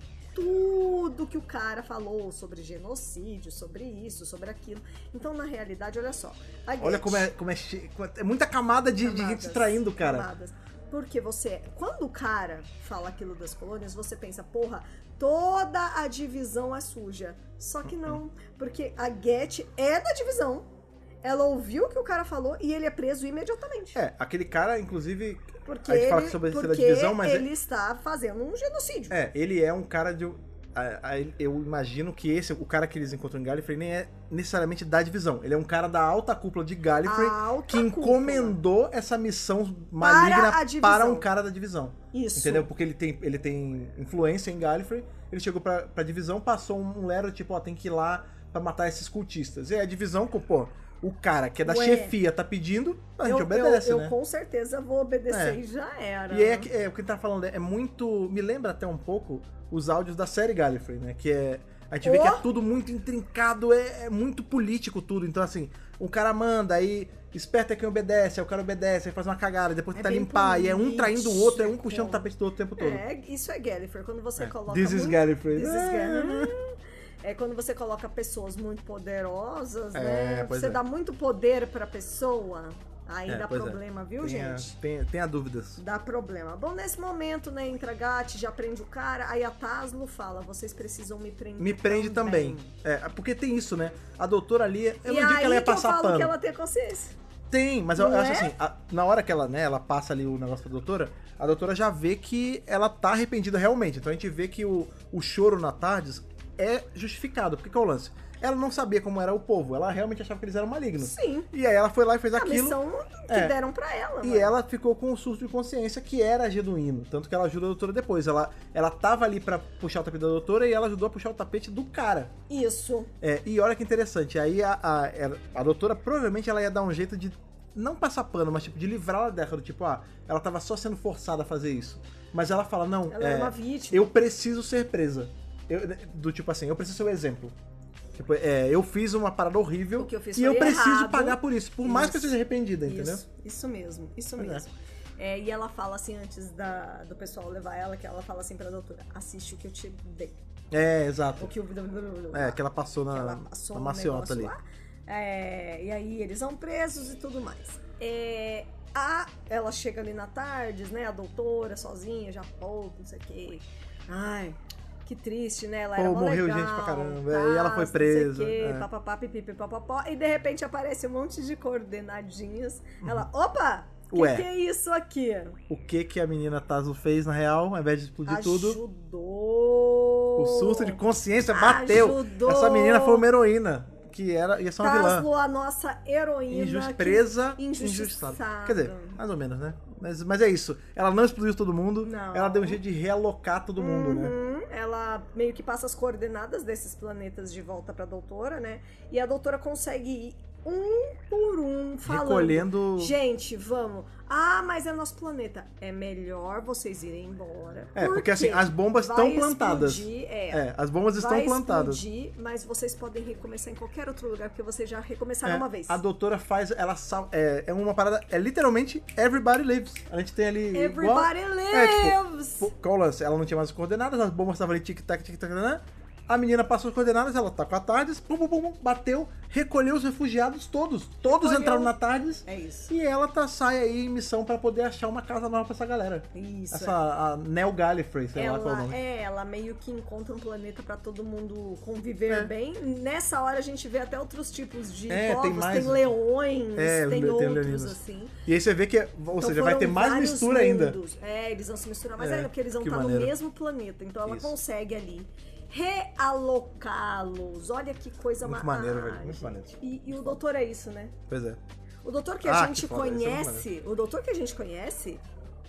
tudo que o cara falou sobre genocídio, sobre isso, sobre aquilo. Então, na realidade, olha só. a
Olha
Get-
como é, como é cheio. É muita camada de, de gente
Camadas,
se traindo, cara.
camadas. Porque você, quando o cara fala aquilo das colônias, você pensa, porra, toda a divisão é suja. Só que não, porque a Get é da divisão. Ela ouviu o que o cara falou e ele é preso imediatamente.
É, aquele cara, inclusive.
Porque,
a gente fala
ele,
sobre ser da
porque
divisão, mas.
ele está fazendo um genocídio.
É, ele é um cara de. a- a- Eu imagino que esse, o cara que eles encontram em Gallifrey, nem é necessariamente da divisão. Ele é um cara da alta cúpula de Gallifrey
A alta
que
cúpula.
encomendou essa missão maligna
a divisão.
para um cara da divisão.
Isso.
Entendeu? Porque ele tem, ele tem influência em Gallifrey. Ele chegou pra, pra divisão, passou um lero, tipo, ó, tem que ir lá pra matar esses cultistas. E aí a divisão, pô, o cara que é da
Ué.
chefia tá pedindo, a gente
eu,
obedece,
eu,
né?
eu com certeza vou obedecer
É.
e já era.
E é, que- é, o que ele tá falando é muito. Me lembra até um pouco os áudios da série Gallifrey, né? Que é. A gente vê
Oh!
que é tudo muito intrincado, é, é muito político tudo. Então, assim, o cara manda, aí esperto é quem obedece, aí o cara obedece, aí faz uma cagada, depois
É
tenta
bem
limpar, e é um traindo o outro, é um
político.
puxando o tapete do outro o tempo todo.
É, isso é Gallifrey. Quando você
É.
coloca.
This is
muito-
Gallifrey.
This is
É.
Gallifrey. É quando você coloca pessoas muito poderosas,
É,
né?
pois
Você
é.
dá muito poder pra pessoa, aí
É,
dá
pois é.
problema, viu,
Tenha,
gente?
tenha, tenha dúvidas.
Dá problema. Bom, nesse momento, né, entra a Gat, já prende o cara, aí a Taslo fala, vocês precisam me prender
Me prende também. É, porque tem isso, né? A doutora ali, eu
e
não digo
aí
que ela ia
que eu
passar
falo
pano.
que ela tem consciência.
Tem, mas eu,
Não
eu acho
é?
assim, a- na hora que ela, né, ela passa ali o negócio pra doutora, a doutora já vê que ela tá arrependida realmente. Então a gente vê que o, o choro na Tardes é justificado. Porque que é o lance? Ela não sabia como era o povo, ela realmente achava que eles eram malignos.
Sim.
E aí ela foi lá e fez
A
aquilo.
missão que
É.
deram pra ela.
E
mano.
ela ficou com um surto de consciência que era genuíno. Tanto que ela ajuda a doutora depois. Ela, ela tava ali pra puxar o tapete da doutora e ela ajudou a puxar o tapete do cara.
Isso.
É, e olha que interessante, aí a, a, a doutora provavelmente ela ia dar um jeito de não passar pano, mas tipo, de livrá-la dela, do tipo, ah, ela tava só sendo forçada a fazer isso. Mas ela fala, não,
Ela
é,
era uma vítima.
eu preciso ser presa. Eu- do tipo assim, eu preciso ser o exemplo. Tipo, é, eu fiz uma parada horrível
O que eu fiz
e
foi
eu preciso
errado.
pagar por isso, por mais que eu
Isso.
seja arrependida, entendeu?
Isso, isso mesmo, isso
Pois é.
mesmo. É, e ela fala assim, antes da, do pessoal levar ela, que ela fala assim pra doutora, assiste o que eu te dei.
É,
O
exato.
que o...
É, que ela passou na,
que ela passou
na
no
maciota ali.
negócio lá. É, e aí eles são presos e tudo mais. É, a, ela chega ali na Tardes, né? A doutora sozinha, já pouco, não sei o quê. Ai, que triste, né? Ela
Pô,
era mó
morreu
legal,
gente pra caramba,
tá,
e ela foi
não
presa,
sei o quê,
é.
papapá, pipipi, papapó, e de repente aparece um monte de coordenadinhas. Ela, opa! O que,
Ué.
que é isso aqui?
O que que a menina Tazo fez, na real, ao invés de explodir tudo,
Ajudou!
o surto de consciência bateu.
Ajudou.
Essa menina foi uma heroína, que era, ia ser uma vilã.
Taslo, a nossa heroína.
Injust,
que-
presa,
injustiçada.
injustiçada. Quer dizer, mais ou menos, né? Mas, mas é isso. Ela não explodiu todo mundo,
Não.
ela deu um jeito de realocar todo mundo, né?
Uhum, ela meio que passa as coordenadas desses planetas de volta pra doutora, né? E a doutora consegue um por um falando.
Recolhendo...
Gente, vamos. Ah, mas é nosso planeta. É melhor vocês irem embora.
É, porque assim, as bombas estão plantadas.
Explodir, é,
é, as bombas estão
vai
plantadas.
Explodir, mas vocês podem recomeçar em qualquer outro lugar, porque vocês já recomeçaram
É,
uma vez.
a doutora faz, ela sal- é, é uma parada, é literalmente everybody lives. A gente tem ali
Everybody
igual, é,
lives!
tipo, qual o lance? Ela não tinha mais as coordenadas, as bombas estavam ali tic-tac, tic-tac, né? A menina passou as coordenadas, ela tá com a TARDIS, pum, pum, pum, pum, bateu, recolheu os refugiados todos. Todos
Recolheu.
entraram na TARDIS.
É isso.
E ela tá, sai aí em missão pra poder achar uma casa nova pra essa galera.
Isso.
Essa, a Nell Gallifrey, sei lá qual é o
Ela,
nome.
é, ela meio que encontra um planeta pra todo mundo conviver
É.
bem. Nessa hora a gente vê até outros tipos de
É,
povos.
tem
Tem,
mais-
leões,
É,
tem
tem
outros,
leoninos.
assim.
E aí você vê que, ou
Então
seja, vai
foram
ter mais
vários
mistura ainda.
mundos. É, eles vão se misturar mais
É,
ainda, porque eles vão
que
estar
maneiro.
no mesmo planeta. Então ela
Isso.
consegue ali realocá-los. Olha que coisa
Muito
ma-
maneiro,
ah,
velho, muito
gente.
maneiro.
E, e o doutor é isso, né?
Pois é.
O doutor que
Ah,
a
que
gente
foda, isso é muito
conhece, o doutor que a gente conhece,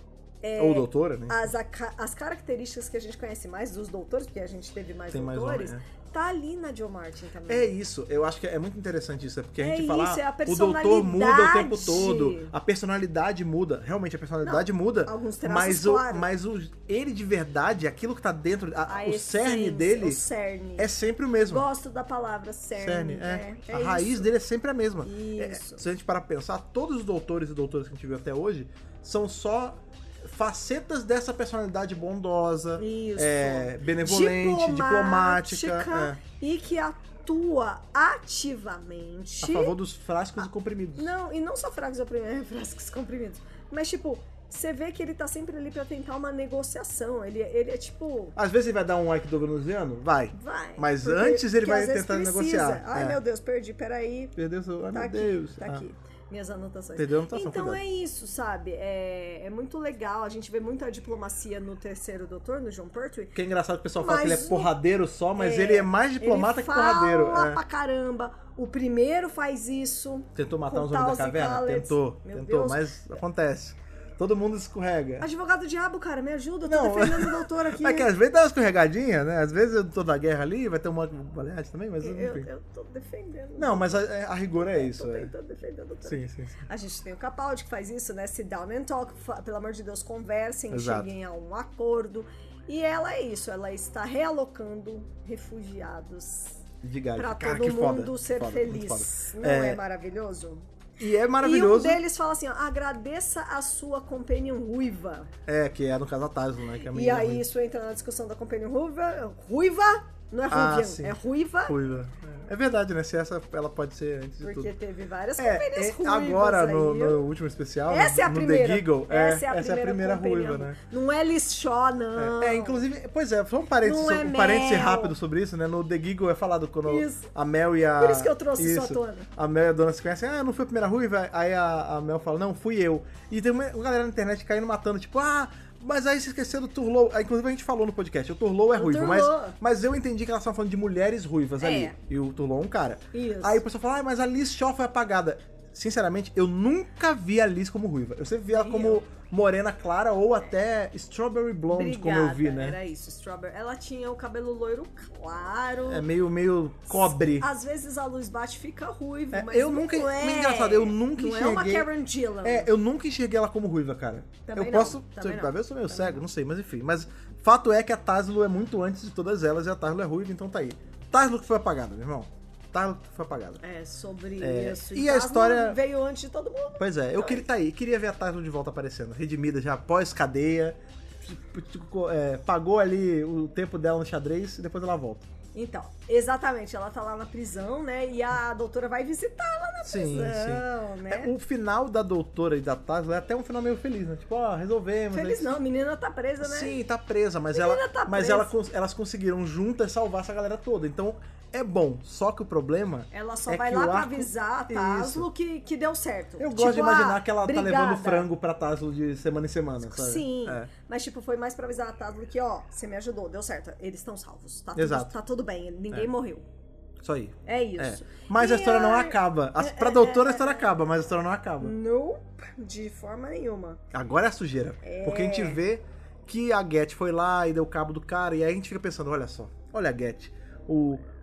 Ou doutora, né?
as, aca- as características que a gente conhece mais dos doutores, porque a gente teve mais
Tem mais
doutores,
homem,
tá ali na Jo Martin também.
É isso, eu acho que é muito interessante isso, é porque a
É
gente fala,
isso, é a
ah, o doutor muda o tempo
personalidade.
todo, a personalidade muda, realmente a personalidade muda,
alguns traços,
mas, o,
claro.
mas o, ele de verdade, aquilo que tá dentro, a-
A
o cerne
essência,
dele
o cerne.
é sempre o mesmo.
Gosto da palavra cerne.
Cerne, é.
é,
a
é
raiz
isso.
dele é sempre a mesma. É,
Isso.
se a gente parar pra pensar, todos os doutores e doutoras que a gente viu até hoje são só facetas dessa personalidade bondosa,
Isso.
é, benevolente, diplomática, é,
e que atua ativamente.
a favor dos frascos e comprimidos.
Não, e não só frascos oprimidos, frascos comprimidos. Mas, tipo, você vê que ele tá sempre ali pra tentar uma negociação. Ele, ele é tipo.
Às vezes ele vai dar um like do venusiano? Vai.
Vai.
Mas
porque-
antes ele
porque
vai
às vezes
tentar
precisa.
negociar.
Ai,
É.
meu Deus, perdi, peraí.
Perdeu seu... Ai,
Tá
meu
aqui,
Deus.
tá
Ah.
aqui. Minhas anotações.
Perdeu a anotação,
Então
cuidado.
é isso, sabe? É, é muito legal. A gente vê muita diplomacia no terceiro doutor, no John Pertwee.
Que é engraçado que o pessoal fala que ele é
Mas o-
porradeiro só, mas ele é mais diplomata
ele
que porradeiro.
Fala
É.
pra caramba. O primeiro faz isso.
Tentou matar
com
os homens da
Tals e
caverna?
Khaled.
Tentou,
Meu
tentou,
Deus.
mas acontece. Todo mundo escorrega.
Advogado diabo, cara, me ajuda. Eu tô
Não.
defendendo o doutor aqui.
É que às vezes dá uma escorregadinha, né? Às vezes eu tô na guerra ali, vai ter uma baleate também, mas
eu,
enfim.
eu tô defendendo.
Não, mas a, a rigor é isso.
Tô
É.
tentando defender o doutor.
Sim, sim, sim.
A gente tem o Capaldi que faz isso, né? Sit down and talk. fa- Pelo amor de Deus, conversem,
Exato.
cheguem a um acordo. E ela é isso, ela está realocando refugiados
Diga,
pra
cara,
todo
que foda.
mundo ser
foda,
feliz.
muito foda.
Não é,
É,
maravilhoso?
E é
E um
maravilhoso.
deles fala assim, ó, agradeça a sua companion ruiva.
É, que é no caso a Taslo, né? Que é a
E
menina
aí
ruiva.
isso entra na discussão da companion ruiva. Ruiva? Não é
Ah,
ruiva,
sim.
é ruiva.
Ruiva. É. É verdade, né? Se essa ela pode ser antes de
Porque
tudo.
teve várias
É,
companions
é,
ruivas
agora
aí.
no, no último especial,
Essa é a
no
primeira.
The Giggle, é,
essa é a
essa é a
primeira,
primeira
companion.
ruiva, né?
Não é Liz Shaw, não.
É, inclusive, pois é, só um parênteses,
Não é
um parênteses
Mel.
rápido sobre isso, né? No The Giggle é falado quando
Isso.
a Mel e a...
Por isso que eu trouxe isso à
isso,
tona.
A Mel e a Donna se conhecem, ah, não foi a primeira ruiva? Aí a, a Mel fala, não, fui eu. E tem uma, uma galera na internet caindo matando, tipo, ah... Mas aí se esqueceu do Turlow. Aí, inclusive a gente falou no podcast, o Turlow é
O
ruivo, mas,
Turlow.
mas eu entendi que elas estavam falando de mulheres ruivas
É.
ali. E o Turlow é um cara.
Isso.
Aí o pessoal fala, ah, mas a Liz Shaw foi apagada. Sinceramente, eu nunca vi a Liz como ruiva. Eu sempre vi ela
Nem
como
eu.
morena clara ou até strawberry blonde, como eu vi, né?
Era isso, Strawberry. Ela tinha o cabelo loiro claro.
É meio, meio cobre.
Às vezes a luz bate e fica ruivo,
É,
mas
eu
não
nunca-
é.
muito engraçado, eu nunca
Não é uma
enxerguei-
Karen Gillan.
É, eu nunca enxerguei ela como ruiva, cara.
Também
eu
não,
posso.
também não.
Vai ver, eu sou meio
Também
cego,
não.
não sei, mas enfim. Mas fato é que a Taslo é muito antes de todas elas e a Taslo é ruiva, então tá aí. Taslo que foi apagada, meu irmão. Taslo que foi apagada.
É, sobre
É,
isso.
e a
Tasman
história-
veio antes de todo mundo.
Pois é, eu queria tá aí, queria ver a Taslo de volta aparecendo, redimida já pós-cadeia, tipo, tipo, é, pagou ali o tempo dela no xadrez e depois ela volta.
Então, exatamente, ela tá lá na prisão, né? E a doutora vai visitá-la na
Sim,
prisão,
sim.
né?
É, o final da doutora e da Taslo é até um final meio feliz, né? Tipo, ó, resolvemos.
Feliz
aí-
não, a menina tá presa, né?
Sim, tá presa, mas,
Menina
ela,
tá
mas
presa.
ela, cons- elas conseguiram juntas salvar essa galera toda. Então é bom. Só que o problema.
Ela só
é
vai
que
lá
o
pra
arco-
avisar a Taslo que, que deu certo.
Eu
Tipo,
gosto de imaginar
ah,
que ela tá
obrigada.
levando frango pra Taslo de semana em semana, sabe?
Sim,
É.
mas tipo, foi mais pra avisar a Taslo que, ó, você me ajudou, deu certo. Eles estão salvos, tá tudo,
Exato.
tá tudo bem, ninguém
É.
morreu.
Isso aí.
É
É.
isso.
Mas
E
a história não
a-
acaba. As,
é,
pra
é,
doutora
é,
a história acaba, mas a história não acaba.
Nope, de forma nenhuma.
Agora é a sujeira. Porque a gente vê que a Get foi lá e deu cabo do cara. E aí a gente fica pensando, olha só. Olha a Get. O,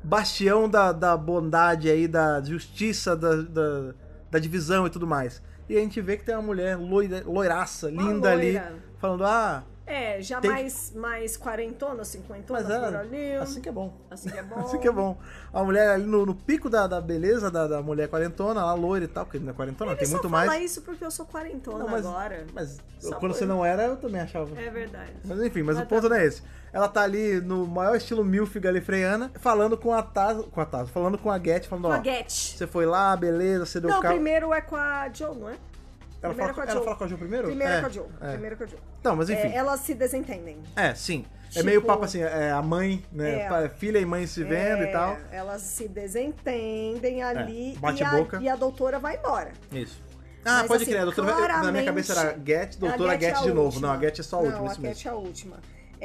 bastião da, da bondade aí, da justiça, da, da, da divisão e tudo mais. E a gente vê que tem uma mulher loira, loiraça,
Uma
linda
loira.
ali, falando, ah...
É, já
Tem-
mais, mais quarentona, cinquentona
Mas
por
é,
ali.
assim que é bom.
Assim que é bom.
Assim que é bom. A mulher ali no, no pico da, da beleza da, da mulher quarentona, ela loira e tal, porque não é quarentona,
Ele
tem
só
muito
fala
mais.
isso porque eu sou quarentona
Não, mas-
agora.
Mas
Só
quando
por-
você não era, eu também achava.
É verdade.
Mas enfim, mas
Mas
o ponto
tá
não é esse. Ela tá ali no maior estilo milf galifreiana, falando com a Taz, com a Taz, falando com a Get, falando,
Com
ó,
a Get.
você foi lá, beleza, você deu
Não,
carro.
primeiro é com a Joe, não é?
Ela
primeiro
fala,
com a
ela
Joe.
fala com a Jo primeiro?
Primeiro
é,
é com a Joe.
É.
Primeiro com a Joe.
Então, mas enfim.
É, elas se desentendem.
É, sim. É
Tipo-
meio papo assim, é a mãe, né?
É.
pa- Filha e mãe se vendo
É,
e tal.
Elas se desentendem ali
bate
e, a,
boca.
e a doutora vai embora.
Isso. Ah,
Mas,
pode
assim,
crer, a doutora. Na minha
claramente,
cabeça era Get, doutora
a Get
Get
é a
de novo.
última.
Não, a Get é só a última,
Não, a
isso
Get
mesmo.
é a última.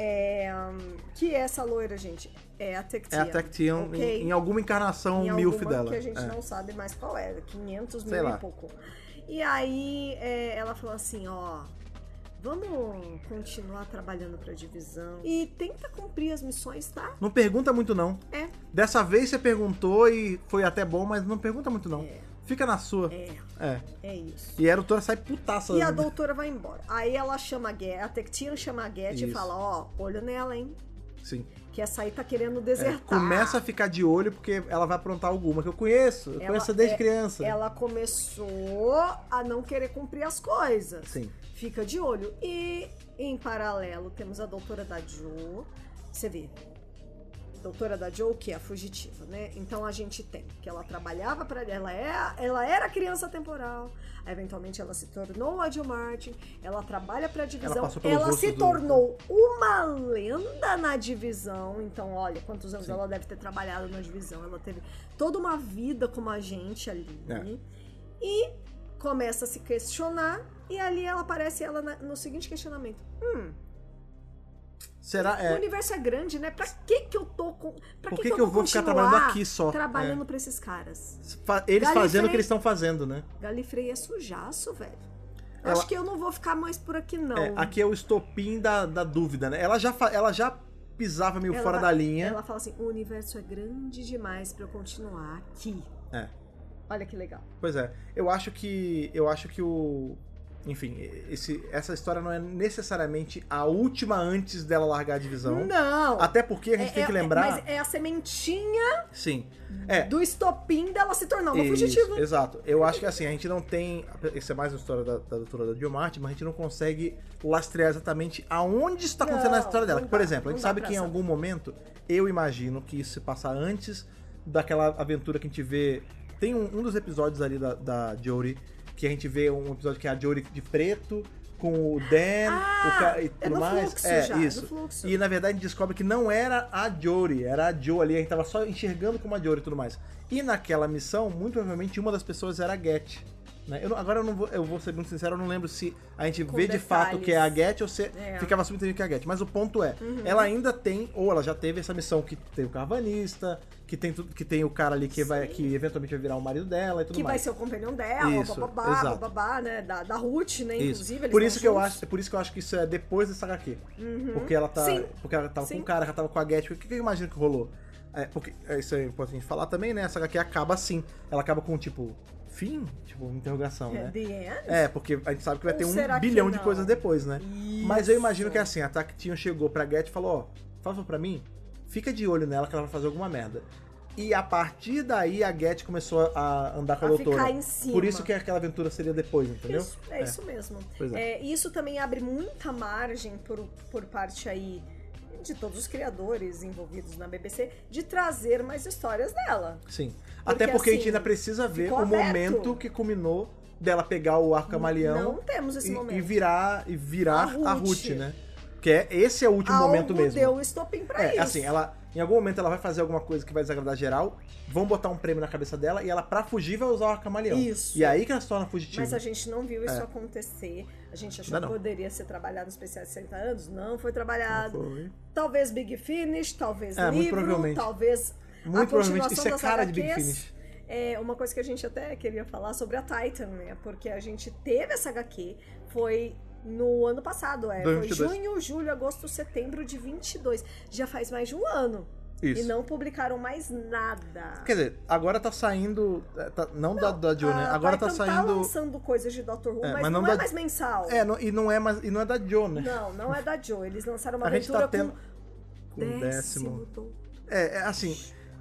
É, hum, que essa loira, gente, é a
É
Tectian.
a Tactian
ok?
em, em alguma encarnação
Em
milf
alguma
dela.
que a gente
é.
não sabe mais qual é, quinhentos
Sei
mil
lá.
e pouco. E aí é, ela falou assim, ó, vamos continuar trabalhando pra divisão e tenta cumprir as missões, tá?
Não pergunta muito, não.
É,
Dessa vez você perguntou e foi até bom, mas não pergunta muito, não.
É.
Fica na sua.
é,
É.
é isso.
E a doutora sai putaça.
E a doutora vai embora. Aí ela chama a Get, a Tectian chama a Get e
Isso.
fala, ó, olho nela, hein?
Sim.
Que essa aí tá querendo
É,
desertar.
começa a ficar de olho porque ela vai aprontar alguma que eu conheço. Eu
Ela-
conheço desde
é-
criança.
Ela começou a não querer cumprir as coisas.
Sim.
Fica de olho. E, em paralelo, temos a doutora da Joe. Você vê. Doutora da Joe, que é a fugitiva, né? Então a gente tem que ela trabalhava para ela, é, ela era criança temporal. Eventualmente ela se tornou a Joe Martin. Ela trabalha para a divisão.
passou pelos
Ela
rostos
se
do-
tornou uma lenda na divisão. Então, olha quantos anos
Sim.
ela deve ter trabalhado na divisão. Ela teve toda uma vida como agente ali.
É.
E começa a se questionar. E ali ela aparece ela na- no seguinte questionamento. Hum,
Será?
o
É,
universo é grande, né? Pra que que eu tô com. Pra
Por
que,
que
que,
que
eu
eu
vou
vou ficar
continuar
trabalhando aqui só?
Trabalhando
É.
pra esses caras.
fa- eles
Galifrey-
fazendo o que eles estão fazendo, né?
Galifrey é sujaço, velho.
Ela-
Acho que eu não vou ficar mais por aqui, não.
É, aqui é o estopim da, da dúvida, né? Ela já, fa- ela já pisava meio
Ela
fora
vai-
da linha.
Ela fala assim: o universo é grande demais pra eu continuar aqui.
É.
Olha que legal.
Pois é. Eu acho que. Eu acho que o. Enfim, esse, essa história não é necessariamente a última antes dela largar a divisão.
Não!
Até porque a gente
É-
tem que
é-
lembrar.
Mas é a sementinha
Sim. É.
do estopim dela se tornar uma
Isso,
fugitiva.
exato. Eu acho que assim, a gente não tem. Isso é mais uma história da, da doutora da Joe Martin, mas a gente não consegue lastrear exatamente aonde está acontecendo
Não,
a história dela.
não
Por
dá,
exemplo, a
não
gente
dá
sabe
pra
que em
saber.
algum momento, eu imagino que isso se passa antes daquela aventura que a gente vê. Tem um, um dos episódios ali da, da Jodie, que a gente vê um episódio que é a Jodie de preto, com o Dan
Ah,
o ca... e
é
tudo
no
mais.
fluxo
é,
já, no
isso.
fluxo.
E na verdade a gente descobre que não era a Jodie, era a Joe ali, a gente tava só enxergando como a Jodie e tudo mais. E naquela missão, muito provavelmente uma das pessoas era a Get. Né? Eu não- agora eu, não vou, eu vou ser muito sincero, eu não lembro se a gente
Com
vê de
detalhes.
fato que é a Get ou se
É.
ficava subentendido que é a Get. Mas o ponto é,
Uhum.
ela ainda tem, ou ela já teve essa missão que tem o carvanista, que tem, tudo, que tem o cara ali que, vai, que eventualmente vai virar o marido dela e tudo
Que vai
mais.
ser o companion dela,
Isso,
bababá,
exato.
bababá, né? Da, da Ruth, né?
Isso.
Inclusive, eles
Por
estão
isso que eu
juntos.
acho, é por isso que eu acho que isso é depois dessa agá quê.
Uhum.
Porque ela tá,
Sim.
porque ela tava
Sim.
com o cara, ela tava com a Get. O que que eu imagino que rolou? É, porque é, isso é importante a gente falar também, né? Essa agá quê acaba assim. Ela acaba com tipo fim, tipo interrogação, né?
The end?
É, porque a gente sabe que vai
Ou
ter um
será que
bilhão de
não?
coisas depois, né?
Isso.
Mas eu imagino que é assim, a Tactian chegou pra Get e falou, ó, fala pra mim, fica de olho nela que ela vai fazer alguma merda. E a partir daí a Get começou a andar com a,
A
doutora.
ficar em cima.
Por isso que aquela aventura seria depois, entendeu?
Isso, é, isso mesmo.
Pois é.
É, isso também abre muita margem por, por parte aí de todos os criadores envolvidos na B B C de trazer mais histórias dela.
Sim.
Porque,
Até porque a gente
assim,
ainda precisa ver
ficou
o
aberto.
momento que culminou dela pegar o arco camaleão
Não temos esse
e,
momento.
e virar, e virar
A
a
Ruth.
Ruth, né? Que é, esse é o último
Algo
momento mesmo.
deu o estopim pra
É,
isso.
assim, ela em algum momento ela vai fazer alguma coisa que vai desagradar geral, vão botar um prêmio na cabeça dela e ela, pra fugir, vai usar o arco camaleão.
Isso.
E é aí que ela se torna fugitiva.
Mas a gente não viu isso
É.
acontecer. A gente achou
Ainda
que
não.
poderia ser trabalhado no especial de sessenta anos. Não foi trabalhado.
Não foi.
Talvez Big Finish, talvez
É, muito
livro,
provavelmente.
talvez
Muito
a
provavelmente.
continuação
Isso é
das
cara de Big
H Qs.
Finish.
É uma coisa que a gente até queria falar sobre a Titan, né? Porque a gente teve essa agá quê, foi no ano passado, é.
dois mil e vinte e
Foi
dois.
junho, julho, agosto, setembro de vinte e dois. Já faz mais de um ano.
Isso.
E não publicaram mais nada.
Quer dizer, agora tá saindo... Tá, não, não da, da Joe, né?
A
Agora
Titan
tá saindo...
tá lançando coisas de Doctor Who,
É,
mas,
mas
não,
não
é
da-
mais mensal.
É, não- e, não é mais, e não é da Joe, né?
Não, não é da Joe. Eles lançaram uma
A gente
aventura
tá tendo...
com
Com
décimo.
décimo...
Doutor.
É, é assim...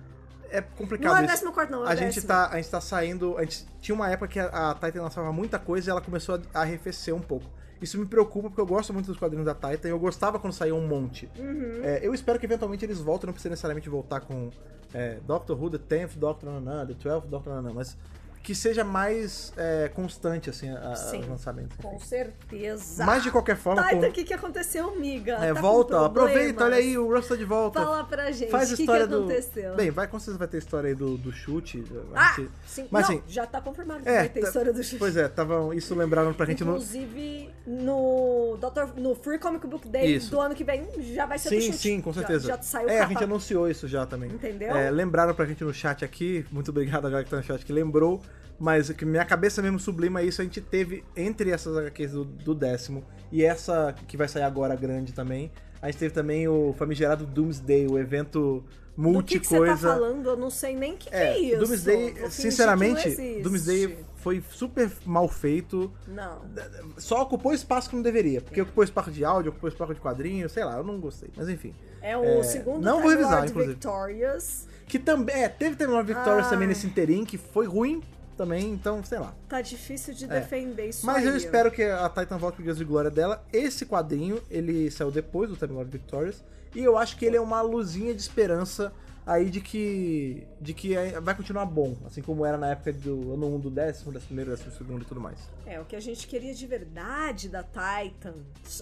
É complicado
Não é
isso.
décimo quarto, não, é
a gente
décimo.
tá A gente tá saindo... A gente tinha uma época que a, a Titan lançava muita coisa e ela começou a arrefecer um pouco. Isso me preocupa porque eu gosto muito dos quadrinhos da Titan e eu gostava quando saía um monte.
Uhum.
É, eu espero que eventualmente eles voltem, não precisa necessariamente voltar com é, Doctor Who, The tenth Doctor, nanana, The twelfth Doctor, nanana, mas que seja mais é, constante, assim, a, a,
Sim,
os lançamentos.
com
enfim.
certeza.
Mas de qualquer forma...
Titan,
com-
o que, que aconteceu, amiga?
é,
Tá com
volta, aproveita,
problemas?
olha aí, o Russ tá de volta.
Fala pra gente,
Faz a
o que, que
história do...
aconteceu?
Bem, vai, com certeza vai ter história aí do, do chute. a
ah,
gente-
sim.
Mas
não,
assim...
já tá confirmado que
É,
vai ter
tá-
história do Xuxa.
Pois é, tava, isso lembraram pra gente no...
Inclusive, no, Doutor, no Free Comic Book Day
Isso.
do ano que vem, já vai ser do
Sim,
chute.
sim, com
Já-
certeza.
Já, saiu
é,
capa.
a gente anunciou isso já também.
Entendeu?
É, lembraram pra gente no chat aqui, muito obrigado a galera que tá no chat que lembrou, mas que minha cabeça mesmo sublima isso, a gente teve entre essas H Qs do, do décimo e essa que vai sair agora grande também, a gente teve também o famigerado Doomsday, o evento
Do que, que você
multi-coisa.
tá falando? Eu não sei nem o que, que é,
É,
isso.
Doomsday,
Vou fingir
sinceramente,
que não existe.
Doomsday foi super mal feito.
Não.
Só ocupou espaço que não deveria, porque ocupou espaço de áudio, ocupou espaço de quadrinho, sei lá, eu não gostei. Mas enfim.
É o
É,
segundo
não vou
Time
revisar,
Lord
inclusive.
Victorious.
Que também, é, teve Terminal Victorious
Ah.
também nesse interim, que foi ruim também, então, sei lá.
Tá difícil de
É.
defender isso
Mas
aí.
eu espero que a Titan volte pro Dias de Glória dela. Esse quadrinho, ele saiu depois do Terminal Victorious, e eu acho que ele é uma luzinha de esperança aí de que de que vai continuar bom, assim como era na época do ano um do décimo, décimo primeiro, décimo segundo e tudo mais.
É, o que a gente queria de verdade da Titan,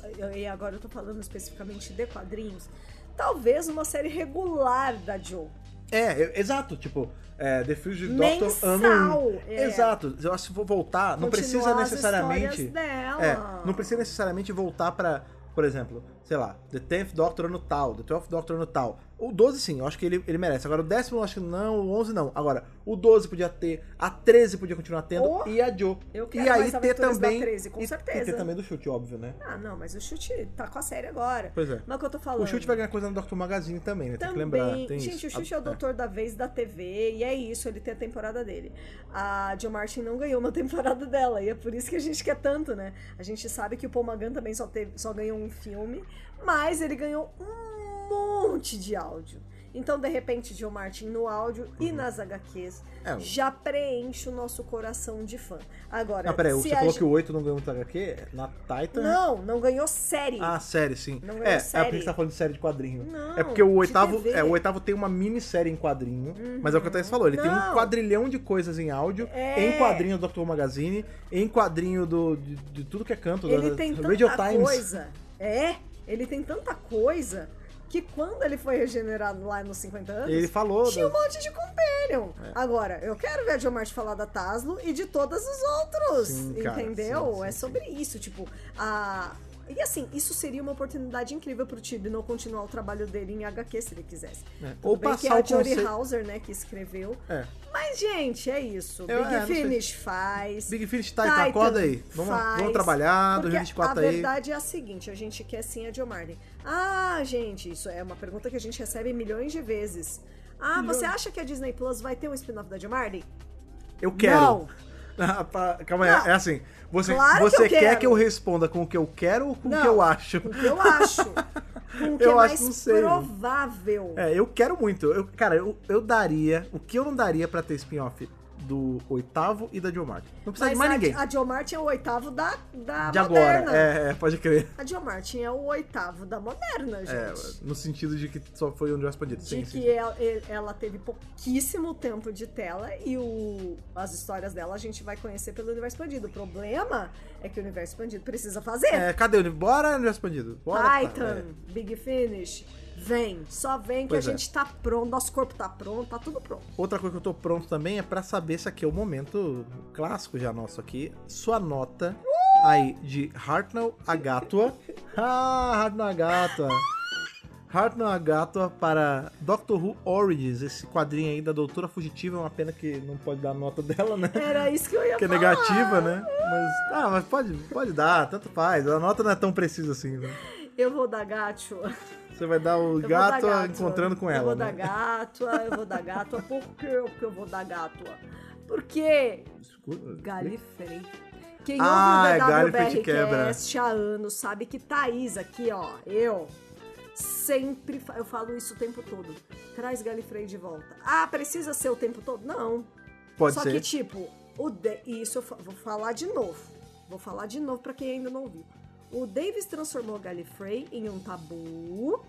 e agora eu tô falando especificamente de quadrinhos, talvez uma série regular da Joe.
É, eu- exato, tipo, é, The Fugitive
Mensal,
Doctor ano um.
é.
Exato, eu acho que se for voltar, não
Continuar
precisa
as
necessariamente...
histórias dela.
É, não precisa necessariamente voltar pra, por exemplo, sei lá, The tenth Doctor ano tal, The twelfth Doctor ano tal. O doze sim, eu acho que ele, ele merece. Agora o décimo eu acho que não, o onze não. Agora, o doze podia ter, a treze podia continuar tendo
Oh,
e a Joe.
eu quero
e aí
mais
ter
aventuras da
também
treze, com
e,
certeza.
E ter também do chute, óbvio, né?
Ah, não, mas o chute tá com a série agora.
Pois é.
Mas o que eu tô falando...
O chute vai ganhar coisa no Doctor Magazine também, né? Tem
Também.
que lembrar. Tem
Gente,
isso.
o Xuxa é o
Ah,
doutor da vez da T V e é isso, ele tem a temporada dele. A Jo Martin não ganhou uma temporada dela e é por isso que a gente quer tanto, né? A gente sabe que o Paul McGann também só, teve, só ganhou um filme, mas ele ganhou um monte de áudio. Então, de repente, Jo Martin no áudio e nas H Qs
É,
já preenche o nosso coração de fã. Agora,
Ah, peraí,
se
você
a
falou
gente-
que o oito não ganhou muito H Q? Na Titan?
Não, não ganhou série.
Ah, série, sim.
Não ganhou
é,
série.
é porque você tá falando de série de quadrinho.
Não,
é porque o
de
oitavo,
T V.
é, o oitavo tem uma minissérie em quadrinho, mas é o que o Thaís falou, ele tem um
Não.
quadrilhão de coisas em áudio,
É.
em quadrinho do Doctor Who Magazine, em quadrinho do, de, de tudo que é canto,
Ele
da,
tem
da
tanta
Radio Times.
coisa. É, ele tem tanta coisa que quando ele foi regenerado lá nos cinquenta anos,
Ele falou...
tinha um
da-
monte de companion. Agora, eu quero ver a Jo Martin falar da Taslo e de todos os outros,
Sim, cara,
entendeu?
sim, sim,
é
sim.
sobre isso, tipo, a... E assim, isso seria uma oportunidade incrível pro Tibnall continuar o trabalho dele em H Q, se ele quisesse.
É.
Tudo
Ou
bem que é
passar
a
o
Jodie
conceito...
Hauser, né, que escreveu.
É.
Mas, gente, é isso.
Eu-
Big
é, não sei.
Finish faz.
Big Finish tá, tá, acorda aí. Vamos,
faz,
vamos trabalhar,
porque
dois mil e vinte e quatro
a
aí.
verdade é a seguinte, a gente quer sim a Jo Martin. Ah, gente, isso é uma pergunta que a gente recebe milhões de vezes. Ah,
Milhões.
você acha que a Disney Plus vai ter um spin-off da Jo Martin?
Eu quero.
Não.
Ah, pá, calma aí,
Não.
é assim. Você,
Claro que
você
eu
quer
quero.
que eu responda com o que eu quero ou com o
Não,
que eu acho?
Com o que eu acho. Com o que
Eu
é
acho,
mais
não sei.
provável.
É, eu quero muito. Eu, cara, eu, eu daria. O que eu não daria pra ter spin-off do oitavo e da Jo Martin? Não precisa de
Mas
mais
a,
ninguém.
a Jo Martin é o oitavo da, da
De
moderna.
agora. É, é, pode crer.
A Jo Martin é o oitavo da moderna,
É,
gente.
no sentido de que só foi onde eu expandido.
De
Sim,
que
sim.
ela, ela teve pouquíssimo tempo de tela e o, as histórias dela a gente vai conhecer pelo universo expandido. O problema é que o universo expandido precisa fazer.
É, cadê o universo? Bora universo expandido. Bora,
Titan,
tá, é.
Big Finish, vem. Só vem que
Pois
a
é.
gente tá pronto, nosso corpo tá pronto, tá tudo pronto.
Outra coisa que eu tô pronto também é pra saber se aqui é o momento clássico já nosso aqui. Sua nota aí de Hartnell Agatua. Ah, Hartnell Agatua. Hartnell Agatua para Doctor Who Origins, esse quadrinho aí da Doutora Fugitiva. É uma pena que não pode dar a nota dela, né?
Era isso que eu ia
Que é
falar.
negativa, né? Mas, ah, mas pode, pode dar, tanto faz. A nota não é tão precisa assim, né?
Eu vou dar gacho
Você vai dar o
Eu
gato
vou dar Gátua.
encontrando com ela,
Eu vou
né?
dar Gátua, eu vou dar Gátua. Por quê que eu vou dar Gátua? Porque Gallifrey. Quem
Ah,
ouve o
Gallifrey te quebra.
DWBRcast há anos sabe que Thaís aqui, ó, eu sempre, fa- eu falo isso o tempo todo. Traz Gallifrey de volta. Ah, precisa ser o tempo todo? Não.
Pode
Só
ser.
que, tipo, o De- isso eu fa- vou falar de novo. Vou falar de novo pra quem ainda não ouviu. O Davis transformou Gallifrey em um tabu.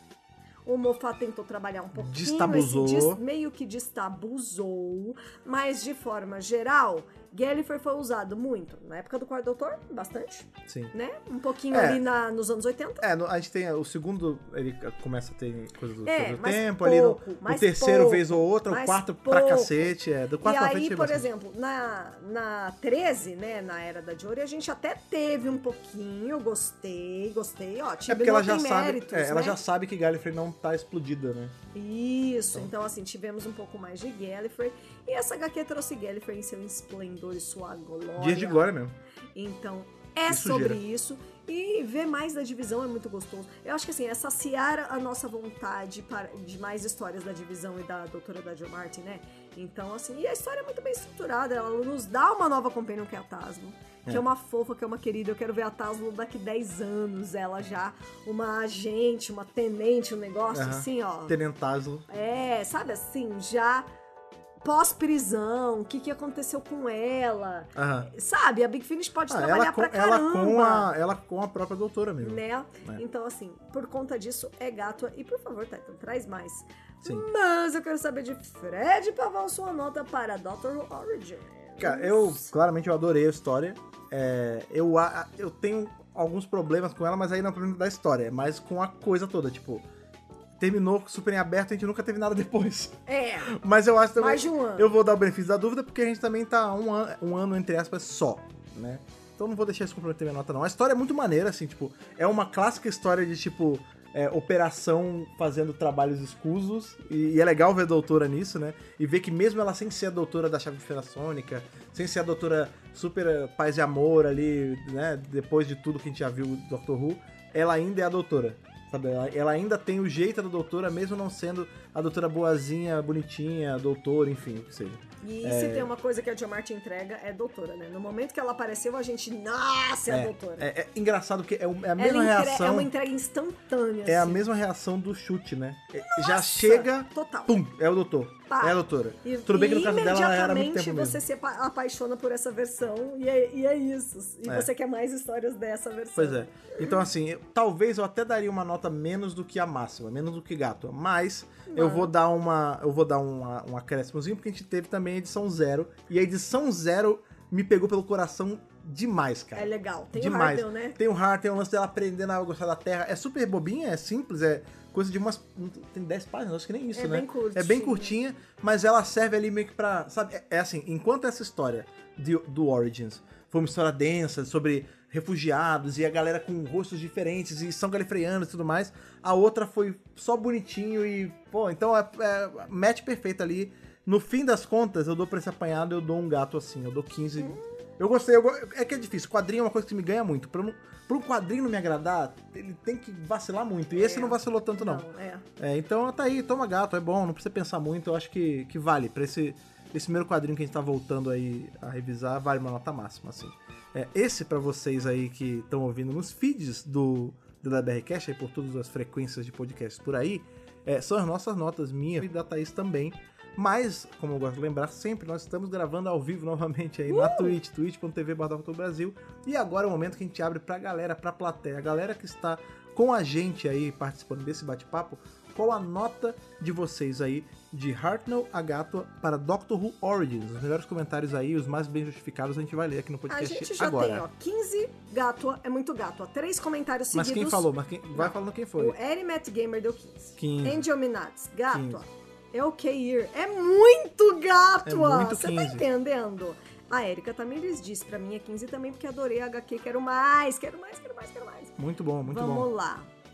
O Moffat tentou trabalhar um pouquinho,
Destabuzou.
esse dis- meio que destabuzou, mas de forma geral, Gallifrey foi usado muito. Na época do Quarto Doutor, bastante,
Sim.
né? Um pouquinho
É.
ali na, nos anos oitenta.
É, no- a gente tem o segundo, ele começa a ter coisa do,
É,
coisa do
mas
tempo,
pouco,
ali no, o
mas
terceiro
pouco,
vez ou outra, o
mas
quarto pra
pouco.
cacete, é, do quarto
E
pra frente
aí,
tem
por
bastante.
exemplo, na, na treze, né, na Era da Jory, a gente até teve um pouquinho, gostei, gostei, ó,
É
Tibnall
porque ela já
tem
sabe,
méritos,
é, ela
né?
já sabe que Gallifrey não tá explodida, né?
Isso, então assim, tivemos um pouco mais de Gallifrey, e essa H Q trouxe Gallifrey em seu esplendor e sua glória.
Dias de glória mesmo.
Então, é
Isso
sobre
gera.
isso. E ver mais da divisão é muito gostoso. Eu acho que assim, é saciar a nossa vontade para- de mais histórias da divisão e da doutora da Jo Martin, né? Então, assim, e a história é muito bem estruturada. Ela nos dá uma nova companion que é a Tasman. Que é.
É.
uma fofa, que é uma querida. Eu quero ver a Tasman daqui dez anos. Ela já, uma agente, uma tenente, um negócio
Aham.
assim, ó.
Tenentazlo.
É, sabe assim, já pós-prisão, o que, que aconteceu com ela.
Aham.
Sabe, a Big Finish pode
Ah,
trabalhar
ela, com,
pra
ela,
caramba.
com a, ela com a própria doutora mesmo.
Né?
É.
Então, assim, por conta disso, é gato. E por favor, Titan, traz mais.
Sim.
Mas eu quero saber de Fred Pavão sua nota para Doctor Who Origins.
Cara, eu, claramente, eu adorei a história. É, eu, a- eu tenho alguns problemas com ela, mas aí não é problema da história, é mais com a coisa toda, tipo... Terminou super em aberto, a gente nunca teve nada depois.
É,
Mas eu acho também...
mais de um ano.
Eu vou dar o benefício da dúvida, porque a gente também tá um ano, um ano entre aspas, só, né? Então não vou deixar isso comprometer minha nota, não. A história é muito maneira, assim, tipo... É uma clássica história de, tipo... é, operação fazendo trabalhos escusos. E, e é legal ver a doutora nisso, né? E ver que mesmo ela sem ser a doutora da chave de esfera sônica, sem ser a doutora super eh, paz e amor ali, né? Depois de tudo que a gente já viu do Doctor Who, ela ainda é a doutora. Sabe? Ela, ela ainda tem o jeito da doutora, mesmo não sendo a doutora boazinha, bonitinha, doutora, enfim, o que seja.
E
É.
se tem uma coisa que a Jo Martin entrega, é doutora, né? No momento que ela apareceu, a gente, nossa, é, a
É,
doutora.
é, é engraçado porque é, o- é a mesma
ela entre-
reação.
é uma entrega instantânea,
É a
assim.
mesma reação do chute, né? Já
Nossa,
chega,
total.
pum, é o doutor.
Pá.
É a doutora.
E,
Tudo bem que no
e
caso dela ela era muito
imediatamente
tempo
você
mesmo.
se apa- apaixona por essa versão e é, e é isso. E
É.
você quer mais histórias dessa versão.
Pois é. Então, assim, eu- talvez eu até daria uma nota menos do que a máxima, menos do que gato. Mas eu
Mas-
vou dar uma. Eu vou dar uma, um acréscimozinho, porque a gente teve também a edição zero. E a edição zero me pegou pelo coração demais, cara.
É legal. Tem
Demais.
o Hardell, né?
Tem o Hart, tem o lance dela aprendendo a gostar da Terra. É super bobinha, é simples, é coisa de umas. Tem dez páginas, acho que nem isso,
É
né?
bem curtinha.
É bem curtinha, mas ela serve ali meio que pra. Sabe, é, é assim, enquanto essa história de- do Origins foi uma história densa sobre refugiados e a galera com rostos diferentes e são galifreanos e tudo mais, a outra foi só bonitinho e. Pô, então é, é match perfeito ali. No fim das contas, eu dou pra esse apanhado, eu dou um gato assim, eu dou quinze. Eu gostei, eu go- é que é difícil. Quadrinho é uma coisa que me ganha muito. Pra, não, pra um quadrinho não me agradar, ele tem que vacilar muito. E esse
É.
não vacilou tanto, não.
é.
É, então tá aí, toma gato, é bom, não precisa pensar muito. Eu acho que, que vale. Pra esse, esse primeiro quadrinho que a gente tá voltando aí a revisar, vale uma nota máxima, assim. É, esse pra vocês aí que estão ouvindo nos feeds do, do WBRcast, aí por todas as frequências de podcast por aí, é, são as nossas notas, minha e da Thaís também. Mas, como eu gosto de lembrar sempre, nós estamos gravando ao vivo novamente aí na Twitch, twitch ponto tv barra Doctor Brasil. E agora é o momento que a gente abre pra galera, pra plateia, a galera que está com a gente aí participando desse bate-papo, qual a nota de vocês aí de Hartnell a Gatua para Doctor Who Origins? Os melhores comentários aí, os mais bem justificados, a gente vai ler aqui no
A
podcast
gente já
agora.
tem, ó, quinze gato, é muito gato, ó, três comentários
Mas
seguidos.
quem falou? Mas quem... Vai
Não.
falando quem
O
foi.
Erimet Gamer deu quinze.
quinze.
Angel Minats, gato,
quinze.
ó. É o Keir. É muito gato,
É
ó.
muito
Você tá
quinze.
entendendo? A Erika Tamires disse pra mim é quinze também, porque adorei a H Q, quero mais, quero mais, quero mais, quero mais.
Muito bom, muito
Vamos
bom.
lá.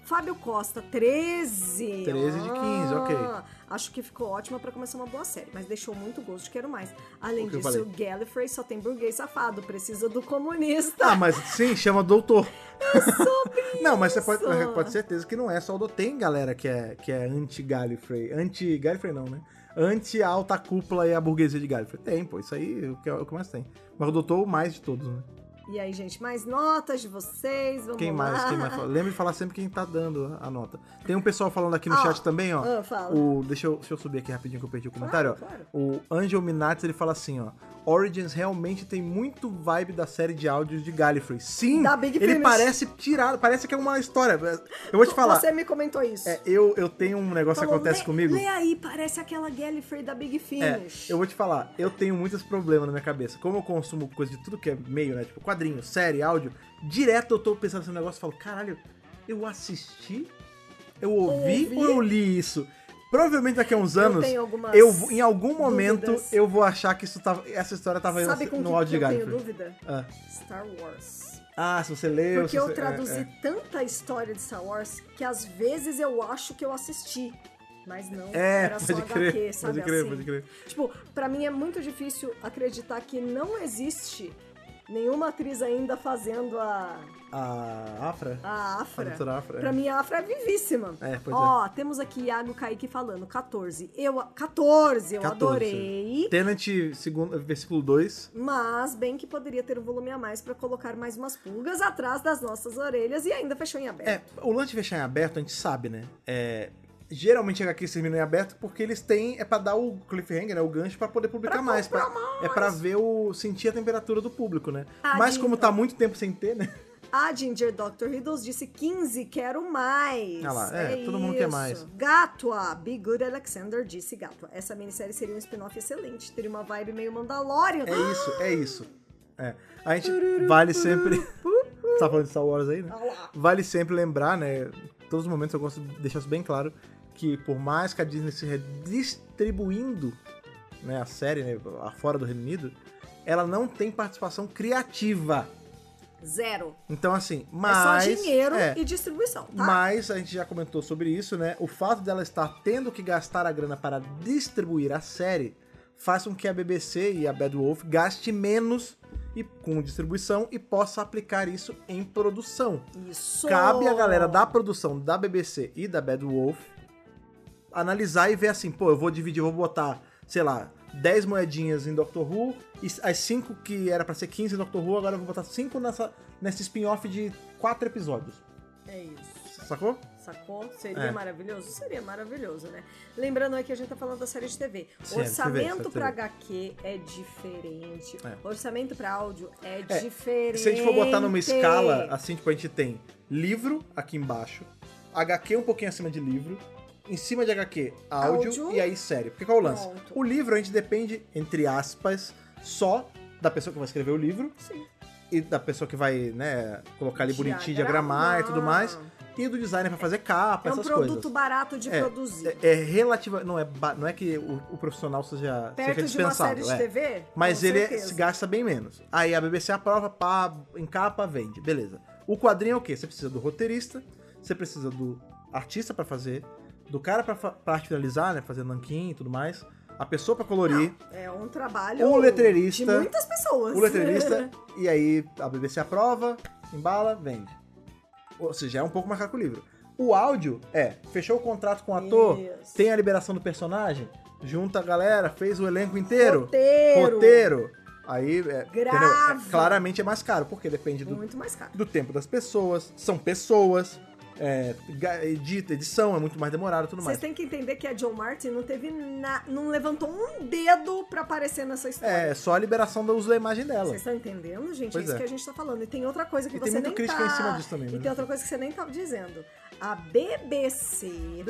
Fábio Costa, treze.
treze de quinze, ok.
Acho que ficou ótima pra começar uma boa série, mas deixou muito gosto, quero mais. Além
O que eu
disso, o
falei?
Gallifrey só tem burguês safado, precisa do comunista.
Ah, mas sim, chama doutor.
É sobre
Não, mas você pode,
isso.
pode ter certeza que não é só o doutor. Tem galera que é, que é anti-Gallifrey. Anti-Gallifrey não, né? Anti-alta cúpula e a burguesia de Gallifrey. Tem, pô, isso aí é o que, é o que mais tem. Mas o doutor, o mais de todos, né?
E aí, gente, mais notas de vocês? Vamos
Quem
lá.
mais? Quem mais fala? Lembra de falar sempre quem tá dando a nota. Tem um pessoal falando aqui no
Ah,
chat também, ó.
ah, fala.
O, deixa, eu, deixa eu subir aqui rapidinho que eu perdi o comentário,
Claro,
ó. O Angel Minatis, ele fala assim, ó. Origins realmente tem muito vibe da série de áudios de Gallifrey. Sim!
Da Big
ele
Finish.
parece tirado, parece que é uma história. Eu vou te falar.
Você me comentou isso.
É, eu, eu tenho um negócio
Falou,
que acontece
lê,
comigo.
Lê aí, parece aquela Gallifrey da Big
É,
Finish.
eu vou te falar, eu tenho muitos problemas na minha cabeça. Como eu consumo coisa de tudo que é meio, né? Tipo, quadrinho, série, áudio. Direto eu tô pensando nesse negócio e falo, caralho, eu assisti? Eu ouvi,
Ouvi?
ou eu li isso? Provavelmente daqui a uns
Eu
anos,
tenho algumas
eu, vou- em algum momento,
dúvidas.
eu vou achar que isso tava, essa história tava
Sabe
no,
com
no
que,
áudio
que
de
eu tenho
Gallifrey.
dúvida?
Ah.
Star Wars.
Ah, se você leu...
Porque
se
eu
você-
traduzi
é, é.
tanta história de Star Wars que às vezes eu acho que eu assisti. Mas não,
É,
era só
pode
H Q,
crer,
sabe
pode crer,
assim?
pode crer.
Tipo, pra mim é muito difícil acreditar que não existe nenhuma atriz ainda fazendo a,
A Afra?
a
A
Afra.
doutora Afra, é.
Pra mim a Afra é vivíssima.
É, pois
Ó, temos aqui Iago Kaique falando, catorze. Eu, catorze, eu
catorze.
adorei.
Tenant, segundo, versículo dois.
Mas bem que poderia ter um volume a mais pra colocar mais umas pulgas atrás das nossas orelhas e ainda fechou em aberto.
É, o lance de fechar em aberto, a gente sabe, né? É, geralmente H Q termina em aberto porque eles têm, é pra dar o cliffhanger, né? O gancho pra poder publicar
Pra
mais,
comprar
pra- É pra ver o, sentir a temperatura do público, né?
Ah,
Mas
de-
como tá muito tempo sem ter, né?
A Ginger doctor Riddles disse quinze, quero mais.
Ah lá, é, todo mundo quer mais.
Gatua, Be Good Alexander disse Gatua. Essa minissérie seria um spin-off excelente, teria uma vibe meio Mandalorian.
É isso, é isso. É. A gente vale sempre... Você tá falando de Star Wars aí, né?
Ah lá.
Vale sempre lembrar, né? Em todos os momentos eu gosto de deixar isso bem claro, que por mais que a Disney se redistribuindo, né, a série, né, lá fora do Reino Unido, ela não tem participação criativa.
Zero.
Então, assim, mas...
é só dinheiro
é,
e distribuição, tá?
Mas, a gente já comentou sobre isso, né? O fato dela estar tendo que gastar a grana para distribuir a série faz com que a B B C e a Bad Wolf gaste menos e, com distribuição e possa aplicar isso em produção.
Isso.
Cabe a galera da produção da B B C e da Bad Wolf analisar e ver assim, pô, eu vou dividir, eu vou botar, sei lá, dez moedinhas em Doctor Who, e as cinco que era pra ser quinze em Doctor Who, agora eu vou botar cinco nessa, nesse spin-off de quatro episódios.
É isso.
Sacou?
Sacou? Seria
É.
maravilhoso? Seria maravilhoso, né? Lembrando aí que a gente tá falando da série de T V.
Sim,
Orçamento
T V,
pra
T V.
H Q é diferente.
É.
Orçamento pra áudio é,
É,
diferente.
Se a gente for botar numa escala, assim, tipo, a gente tem livro aqui embaixo, H Q um pouquinho acima de livro, em cima de H Q, áudio,
Áudio.
e aí série. Porque qual é o lance?
Pronto.
O livro a gente depende, entre aspas, só da pessoa que vai escrever o livro
Sim.
e da pessoa que vai, né, colocar ali bonitinho, diagramar
Diagramar.
e tudo mais, e do designer pra fazer capa,
É um
essas
produto
coisas.
barato de
É,
produzir.
É, é relativa, não é, ba- não é que o, o profissional seja,
Perto
seja
de uma série
dispensável,
de
é.
T V?
Mas
com
ele
certeza.
se gasta bem menos. Aí a B B C aprova, pá, encapa, vende. Beleza. O quadrinho é o quê? Você precisa do roteirista, você precisa do artista pra fazer, do cara pra, fa- pra arte finalizar, né? Fazer nanquim e tudo mais, a pessoa pra colorir,
É um trabalho
o letreirista,
de muitas pessoas.
o letreirista, e aí a B B C aprova, embala, vende. Ou seja, é um pouco mais caro que o livro. O áudio é, fechou o contrato com o ator,
Isso.
tem a liberação do personagem, junta a galera, fez o elenco inteiro.
Roteiro.
Roteiro. Aí, é,
Grava.
entendeu? É, claramente é mais caro, porque depende do,
Muito mais caro.
do tempo das pessoas, são pessoas, é, ga- edita, edição é muito mais demorado e tudo
Vocês
mais.
têm que entender que a John Martin não teve na... não levantou um dedo pra aparecer nessa história.
É, só a liberação do uso da imagem dela.
Vocês estão entendendo, gente?
Pois
é isso
é.
que a gente tá falando. E tem outra coisa que
E
você
tem muita
nem
crítica
tá...
em cima disso também,
E
né?
tem outra coisa que você nem tá dizendo. A B B C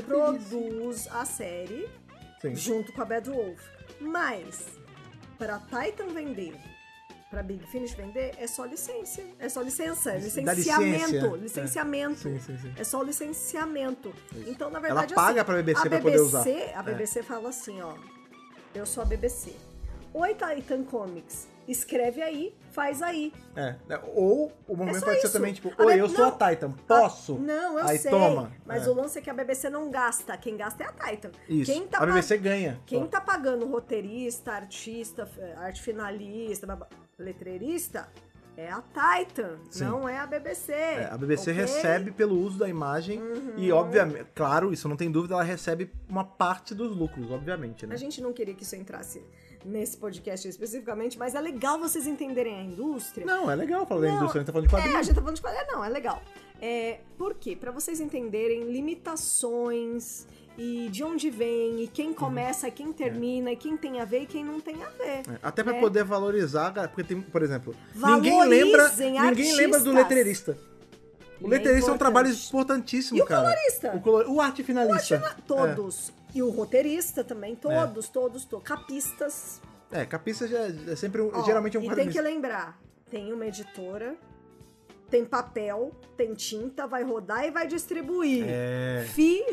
produz a série
Sim.
junto com a Bad Wolf. Mas, pra Titan vender, pra Big Finish vender, é só licença. É só licença. É
Dá
licenciamento.
licença.
Licenciamento.
Sim, sim, sim.
É só o licenciamento.
Isso.
Então, na
Ela
verdade,
paga
assim,
pra B B C
a
pra poder
BBC,
usar.
A B B C fala assim, ó. Eu sou a B B C. Oi, Titan Comics. escreve aí, faz aí.
É, ou o momento
É só
pode ser
isso.
também, tipo,
A
oi,
B-
eu sou
não.
a Titan, posso?
A- Não, eu
Aí
sei.
toma.
Mas
É.
o lance é que a B B C não gasta. Quem gasta é a Titan.
Isso,
Quem tá
a B B C
pag-
ganha.
Quem
só.
tá pagando roteirista, artista, f- arte finalista, blá, blá, letreirista, é a Titan,
Sim.
não é a B B C.
É, a B B C
ok?
recebe pelo uso da imagem
Uhum.
e, obviamente, claro, isso não tem dúvida, ela recebe uma parte dos lucros, obviamente, né?
A gente não queria que isso entrasse nesse podcast especificamente, mas é legal vocês entenderem a indústria.
Não, é legal falar da
Não,
indústria, a gente tá falando de
É, a
quadrinhos.
gente tá falando de quadrinho. Não, é legal. É, por quê? Pra vocês entenderem limitações e de onde vem, e quem começa, e quem termina, e quem tem a ver e quem não tem a ver.
É, Até pra
né?
poder valorizar, porque tem, por exemplo,
Valorizem
ninguém lembra, ninguém
artistas.
lembra do letreirista. O
E
letreirista é,
é
um trabalho
importante.
importantíssimo,
E o
cara.
colorista?
O, color... o arte finalista.
Todos. E o roteirista também, todos, todos, todos. Capistas.
É, capista já é sempre um,
Ó,
geralmente é um
e tem
quadrinista.
que lembrar, tem uma editora, tem papel, tem tinta, vai rodar e vai distribuir.
É.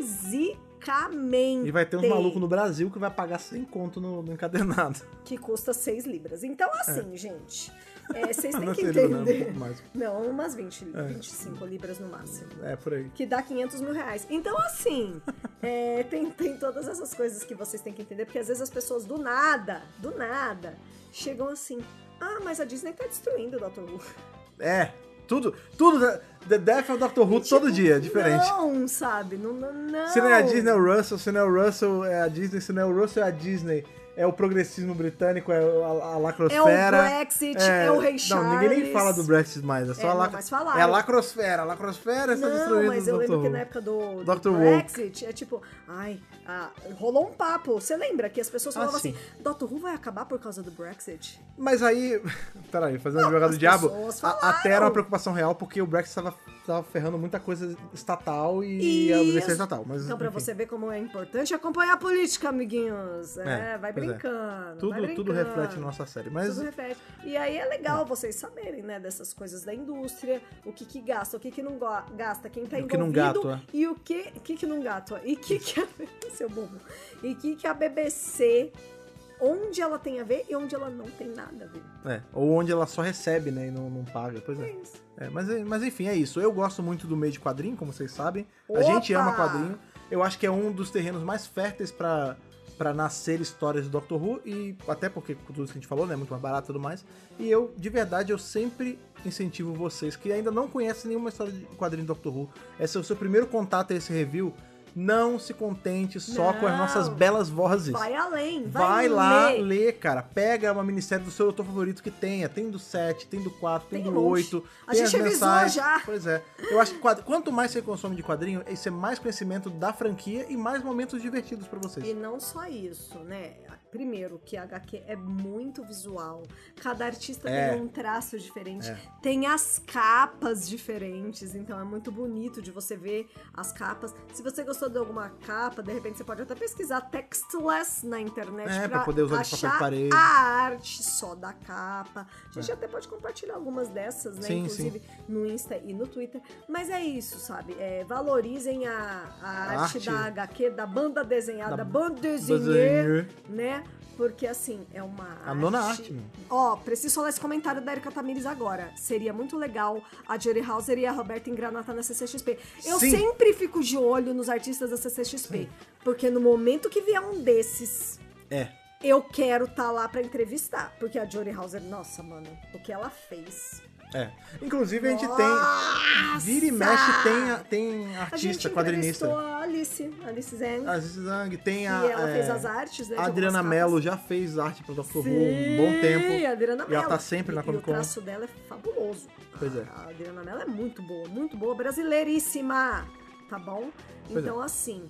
Fisicamente.
E vai ter uns malucos no Brasil que vai pagar cem conto no, no encadernado.
Que custa seis libras. Então, assim, gente, é, vocês têm
Não
que
seria, não, um
entender.
pouco mais.
Não, umas vinte,
É.
vinte e cinco libras no máximo.
É, por aí.
Que dá quinhentos mil reais. Então, assim, é, tem, tem todas essas coisas que vocês têm que entender, porque às vezes as pessoas do nada, do nada, chegam assim, ah, mas a Disney tá destruindo o doutor Who.
É, tudo, tudo, The Death of Doctor Who
E,
todo
tipo,
dia, diferente.
Não, sabe? Não, não, não.
Se não é a Disney, é o Russell. Se não é o Russell, é a Disney. Se não é o Russell, é a Disney. É o progressismo britânico, é a, a
É o
lacrosfera.
Brexit, é, o Rei Charles.
Não, ninguém nem fala do Brexit mais. É só
É,
a
não,
lac...
mas falaram.
É a lacrosfera. A lacrosfera está
Não,
destruindo
mas
o
eu
Doctor
lembro que
Who.
na época do, do
doutor
Brexit, é tipo, ai, ah, rolou um papo. Você lembra que as pessoas falavam
Ah,
assim,
sim.
doutor Who vai acabar por causa do Brexit?
Mas aí, peraí, fazendo advogado
as
do diabo,
pessoas
a-
falaram.
até era uma preocupação real, porque o Brexit estava tava ferrando muita coisa estatal e a
Isso.
universidade estatal. Mas,
Então, pra
enfim,
você ver como é importante acompanhar a política, amiguinhos. É,
É,
vai
pois é.
brincando.
tudo,
vai brincando.
tudo reflete na nossa série. Mas
Tudo reflete. E aí é legal vocês saberem, né, dessas coisas da indústria, o que que gasta, o que que não go- gasta, quem tá
O que não
envolvido
gato, é.
e o que, que que não gato, e que que a, seu burro, e que que a B B C, onde ela tem a ver e onde ela não tem nada a ver.
É, ou onde ela só recebe, né, e não, não paga, pois é.
É isso.
É, mas, mas enfim, é isso. Eu gosto muito do meio de quadrinho, como vocês sabem. A
Opa!
gente ama quadrinho. Eu acho que é um dos terrenos mais férteis pra, pra nascer histórias do Doctor Who, e até porque, com tudo isso que a gente falou, né, muito mais barato e tudo mais. E eu, de verdade, eu sempre incentivo vocês que ainda não conhecem nenhuma história de quadrinho do Doctor Who. Esse é o seu primeiro contato a esse review. Não se contente só
Não.
com as nossas belas vozes.
Vai além, vai,
Vai lá
ler.
ler, cara. Pega uma minissérie do seu autor favorito que tenha. Tem do sete, tem do quatro, tem,
Tem
do
um monte.
oito.
A
tem
gente
as
revisou
mensais.
já.
Pois é. Eu acho que quad- quanto mais você consome de quadrinho, isso é mais conhecimento da franquia e mais momentos divertidos pra vocês.
E não só isso, né? Primeiro, que a H Q é muito visual. Cada artista
É.
tem um traço diferente.
É.
Tem as capas diferentes. Então é muito bonito de você ver as capas. Se você gostou de alguma capa, de repente você pode até pesquisar textless na internet
É,
pra,
pra poder usar de papel de
achar
parede.
a arte só da capa. A gente até pode compartilhar algumas dessas, né?
Sim,
Inclusive no Insta e no Twitter. Mas é isso, sabe? É, valorizem a, a arte,
arte.
da H Q, da banda desenhada,
Da
bande
desenhée.
dessinée, né? Porque, assim, é uma
A nona arte, meu.
Ó, preciso falar esse comentário da Erika Tamires agora. Seria muito legal a Jodie Hauser e a Roberta Ingranata na C C X P. Eu
Sim.
sempre fico de olho nos artistas da C C X P.
Sim.
Porque no momento que vier um desses,
É.
eu quero estar lá pra entrevistar. Porque a Jodie Hauser, nossa, mano, o que ela fez...
É. Inclusive, a gente
Nossa!
tem. Vira e mexe, tem, tem
A
artista,
gente
quadrinista.
entrevistou a Alice, Alice Zeng.
A Zang, tem
E
a.
ela
é,
fez as artes, né? de
A Adriana
algumas
Mello
capas.
já fez arte pro Doctor Who
Sim,
um bom tempo.
a Adriana
E ela
Mello.
tá sempre na
E-
Comic
E
Con.
o traço dela é fabuloso.
Pois é.
A Adriana Mello é muito boa, muito boa, brasileiríssima, tá bom?
Pois
Então, assim,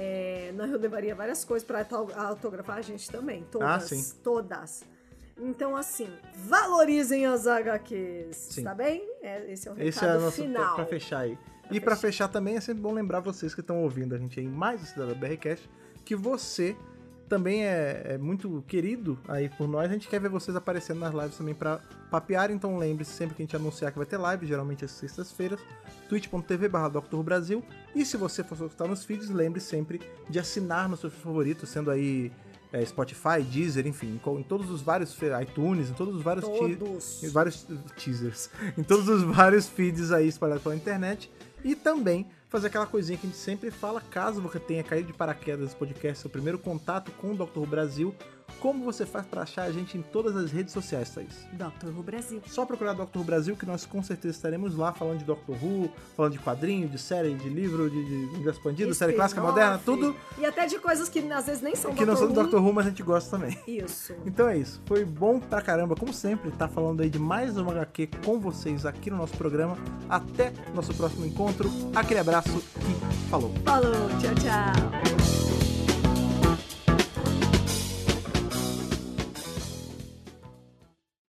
é, eu levaria várias coisas pra auto- autografar a gente também, todas,
Ah, sim.
todas. Então, assim, valorizem as H Qs,
Sim.
tá bem? É, esse é o recado
Esse é o nosso
final.
pra fechar aí.
Pra
e pra
fechar.
fechar também é sempre bom lembrar vocês que estão ouvindo a gente aí em mais um Cidadão BRCast, que você também é, é muito querido aí por nós. A gente quer ver vocês aparecendo nas lives também pra papear, então lembre-se sempre que a gente anunciar que vai ter live, geralmente às sextas-feiras, twitch ponto tv barra Doctor Who Brasil. E se você for escutar nos feeds, lembre sempre de assinar no seu favorito, sendo aí é, Spotify, Deezer, enfim, em, em todos os vários iTunes, em todos os vários,
Todos.
Te, vários teasers, em todos os vários feeds aí espalhados pela internet. E também fazer aquela coisinha que a gente sempre fala, caso você tenha caído de paraquedas nesse podcast, seu primeiro contato com o doutor Who Brasil, como você faz para achar a gente em todas as redes sociais, Thaís?
doutor Who Brasil.
Só procurar doutor Who Brasil, que nós com certeza estaremos lá falando de Doctor Who, falando de quadrinho, de série, de livro, de, de universo expandido, série clássica, moderna, tudo.
E até de coisas que às vezes nem são
que não são do
Who.
Doctor Who, mas a gente gosta também.
Isso.
Então é isso. Foi bom pra caramba, como sempre, estar tá falando aí de mais uma agá quê com vocês aqui no nosso programa. Até nosso próximo encontro. Aquele abraço e falou.
Falou, tchau, tchau.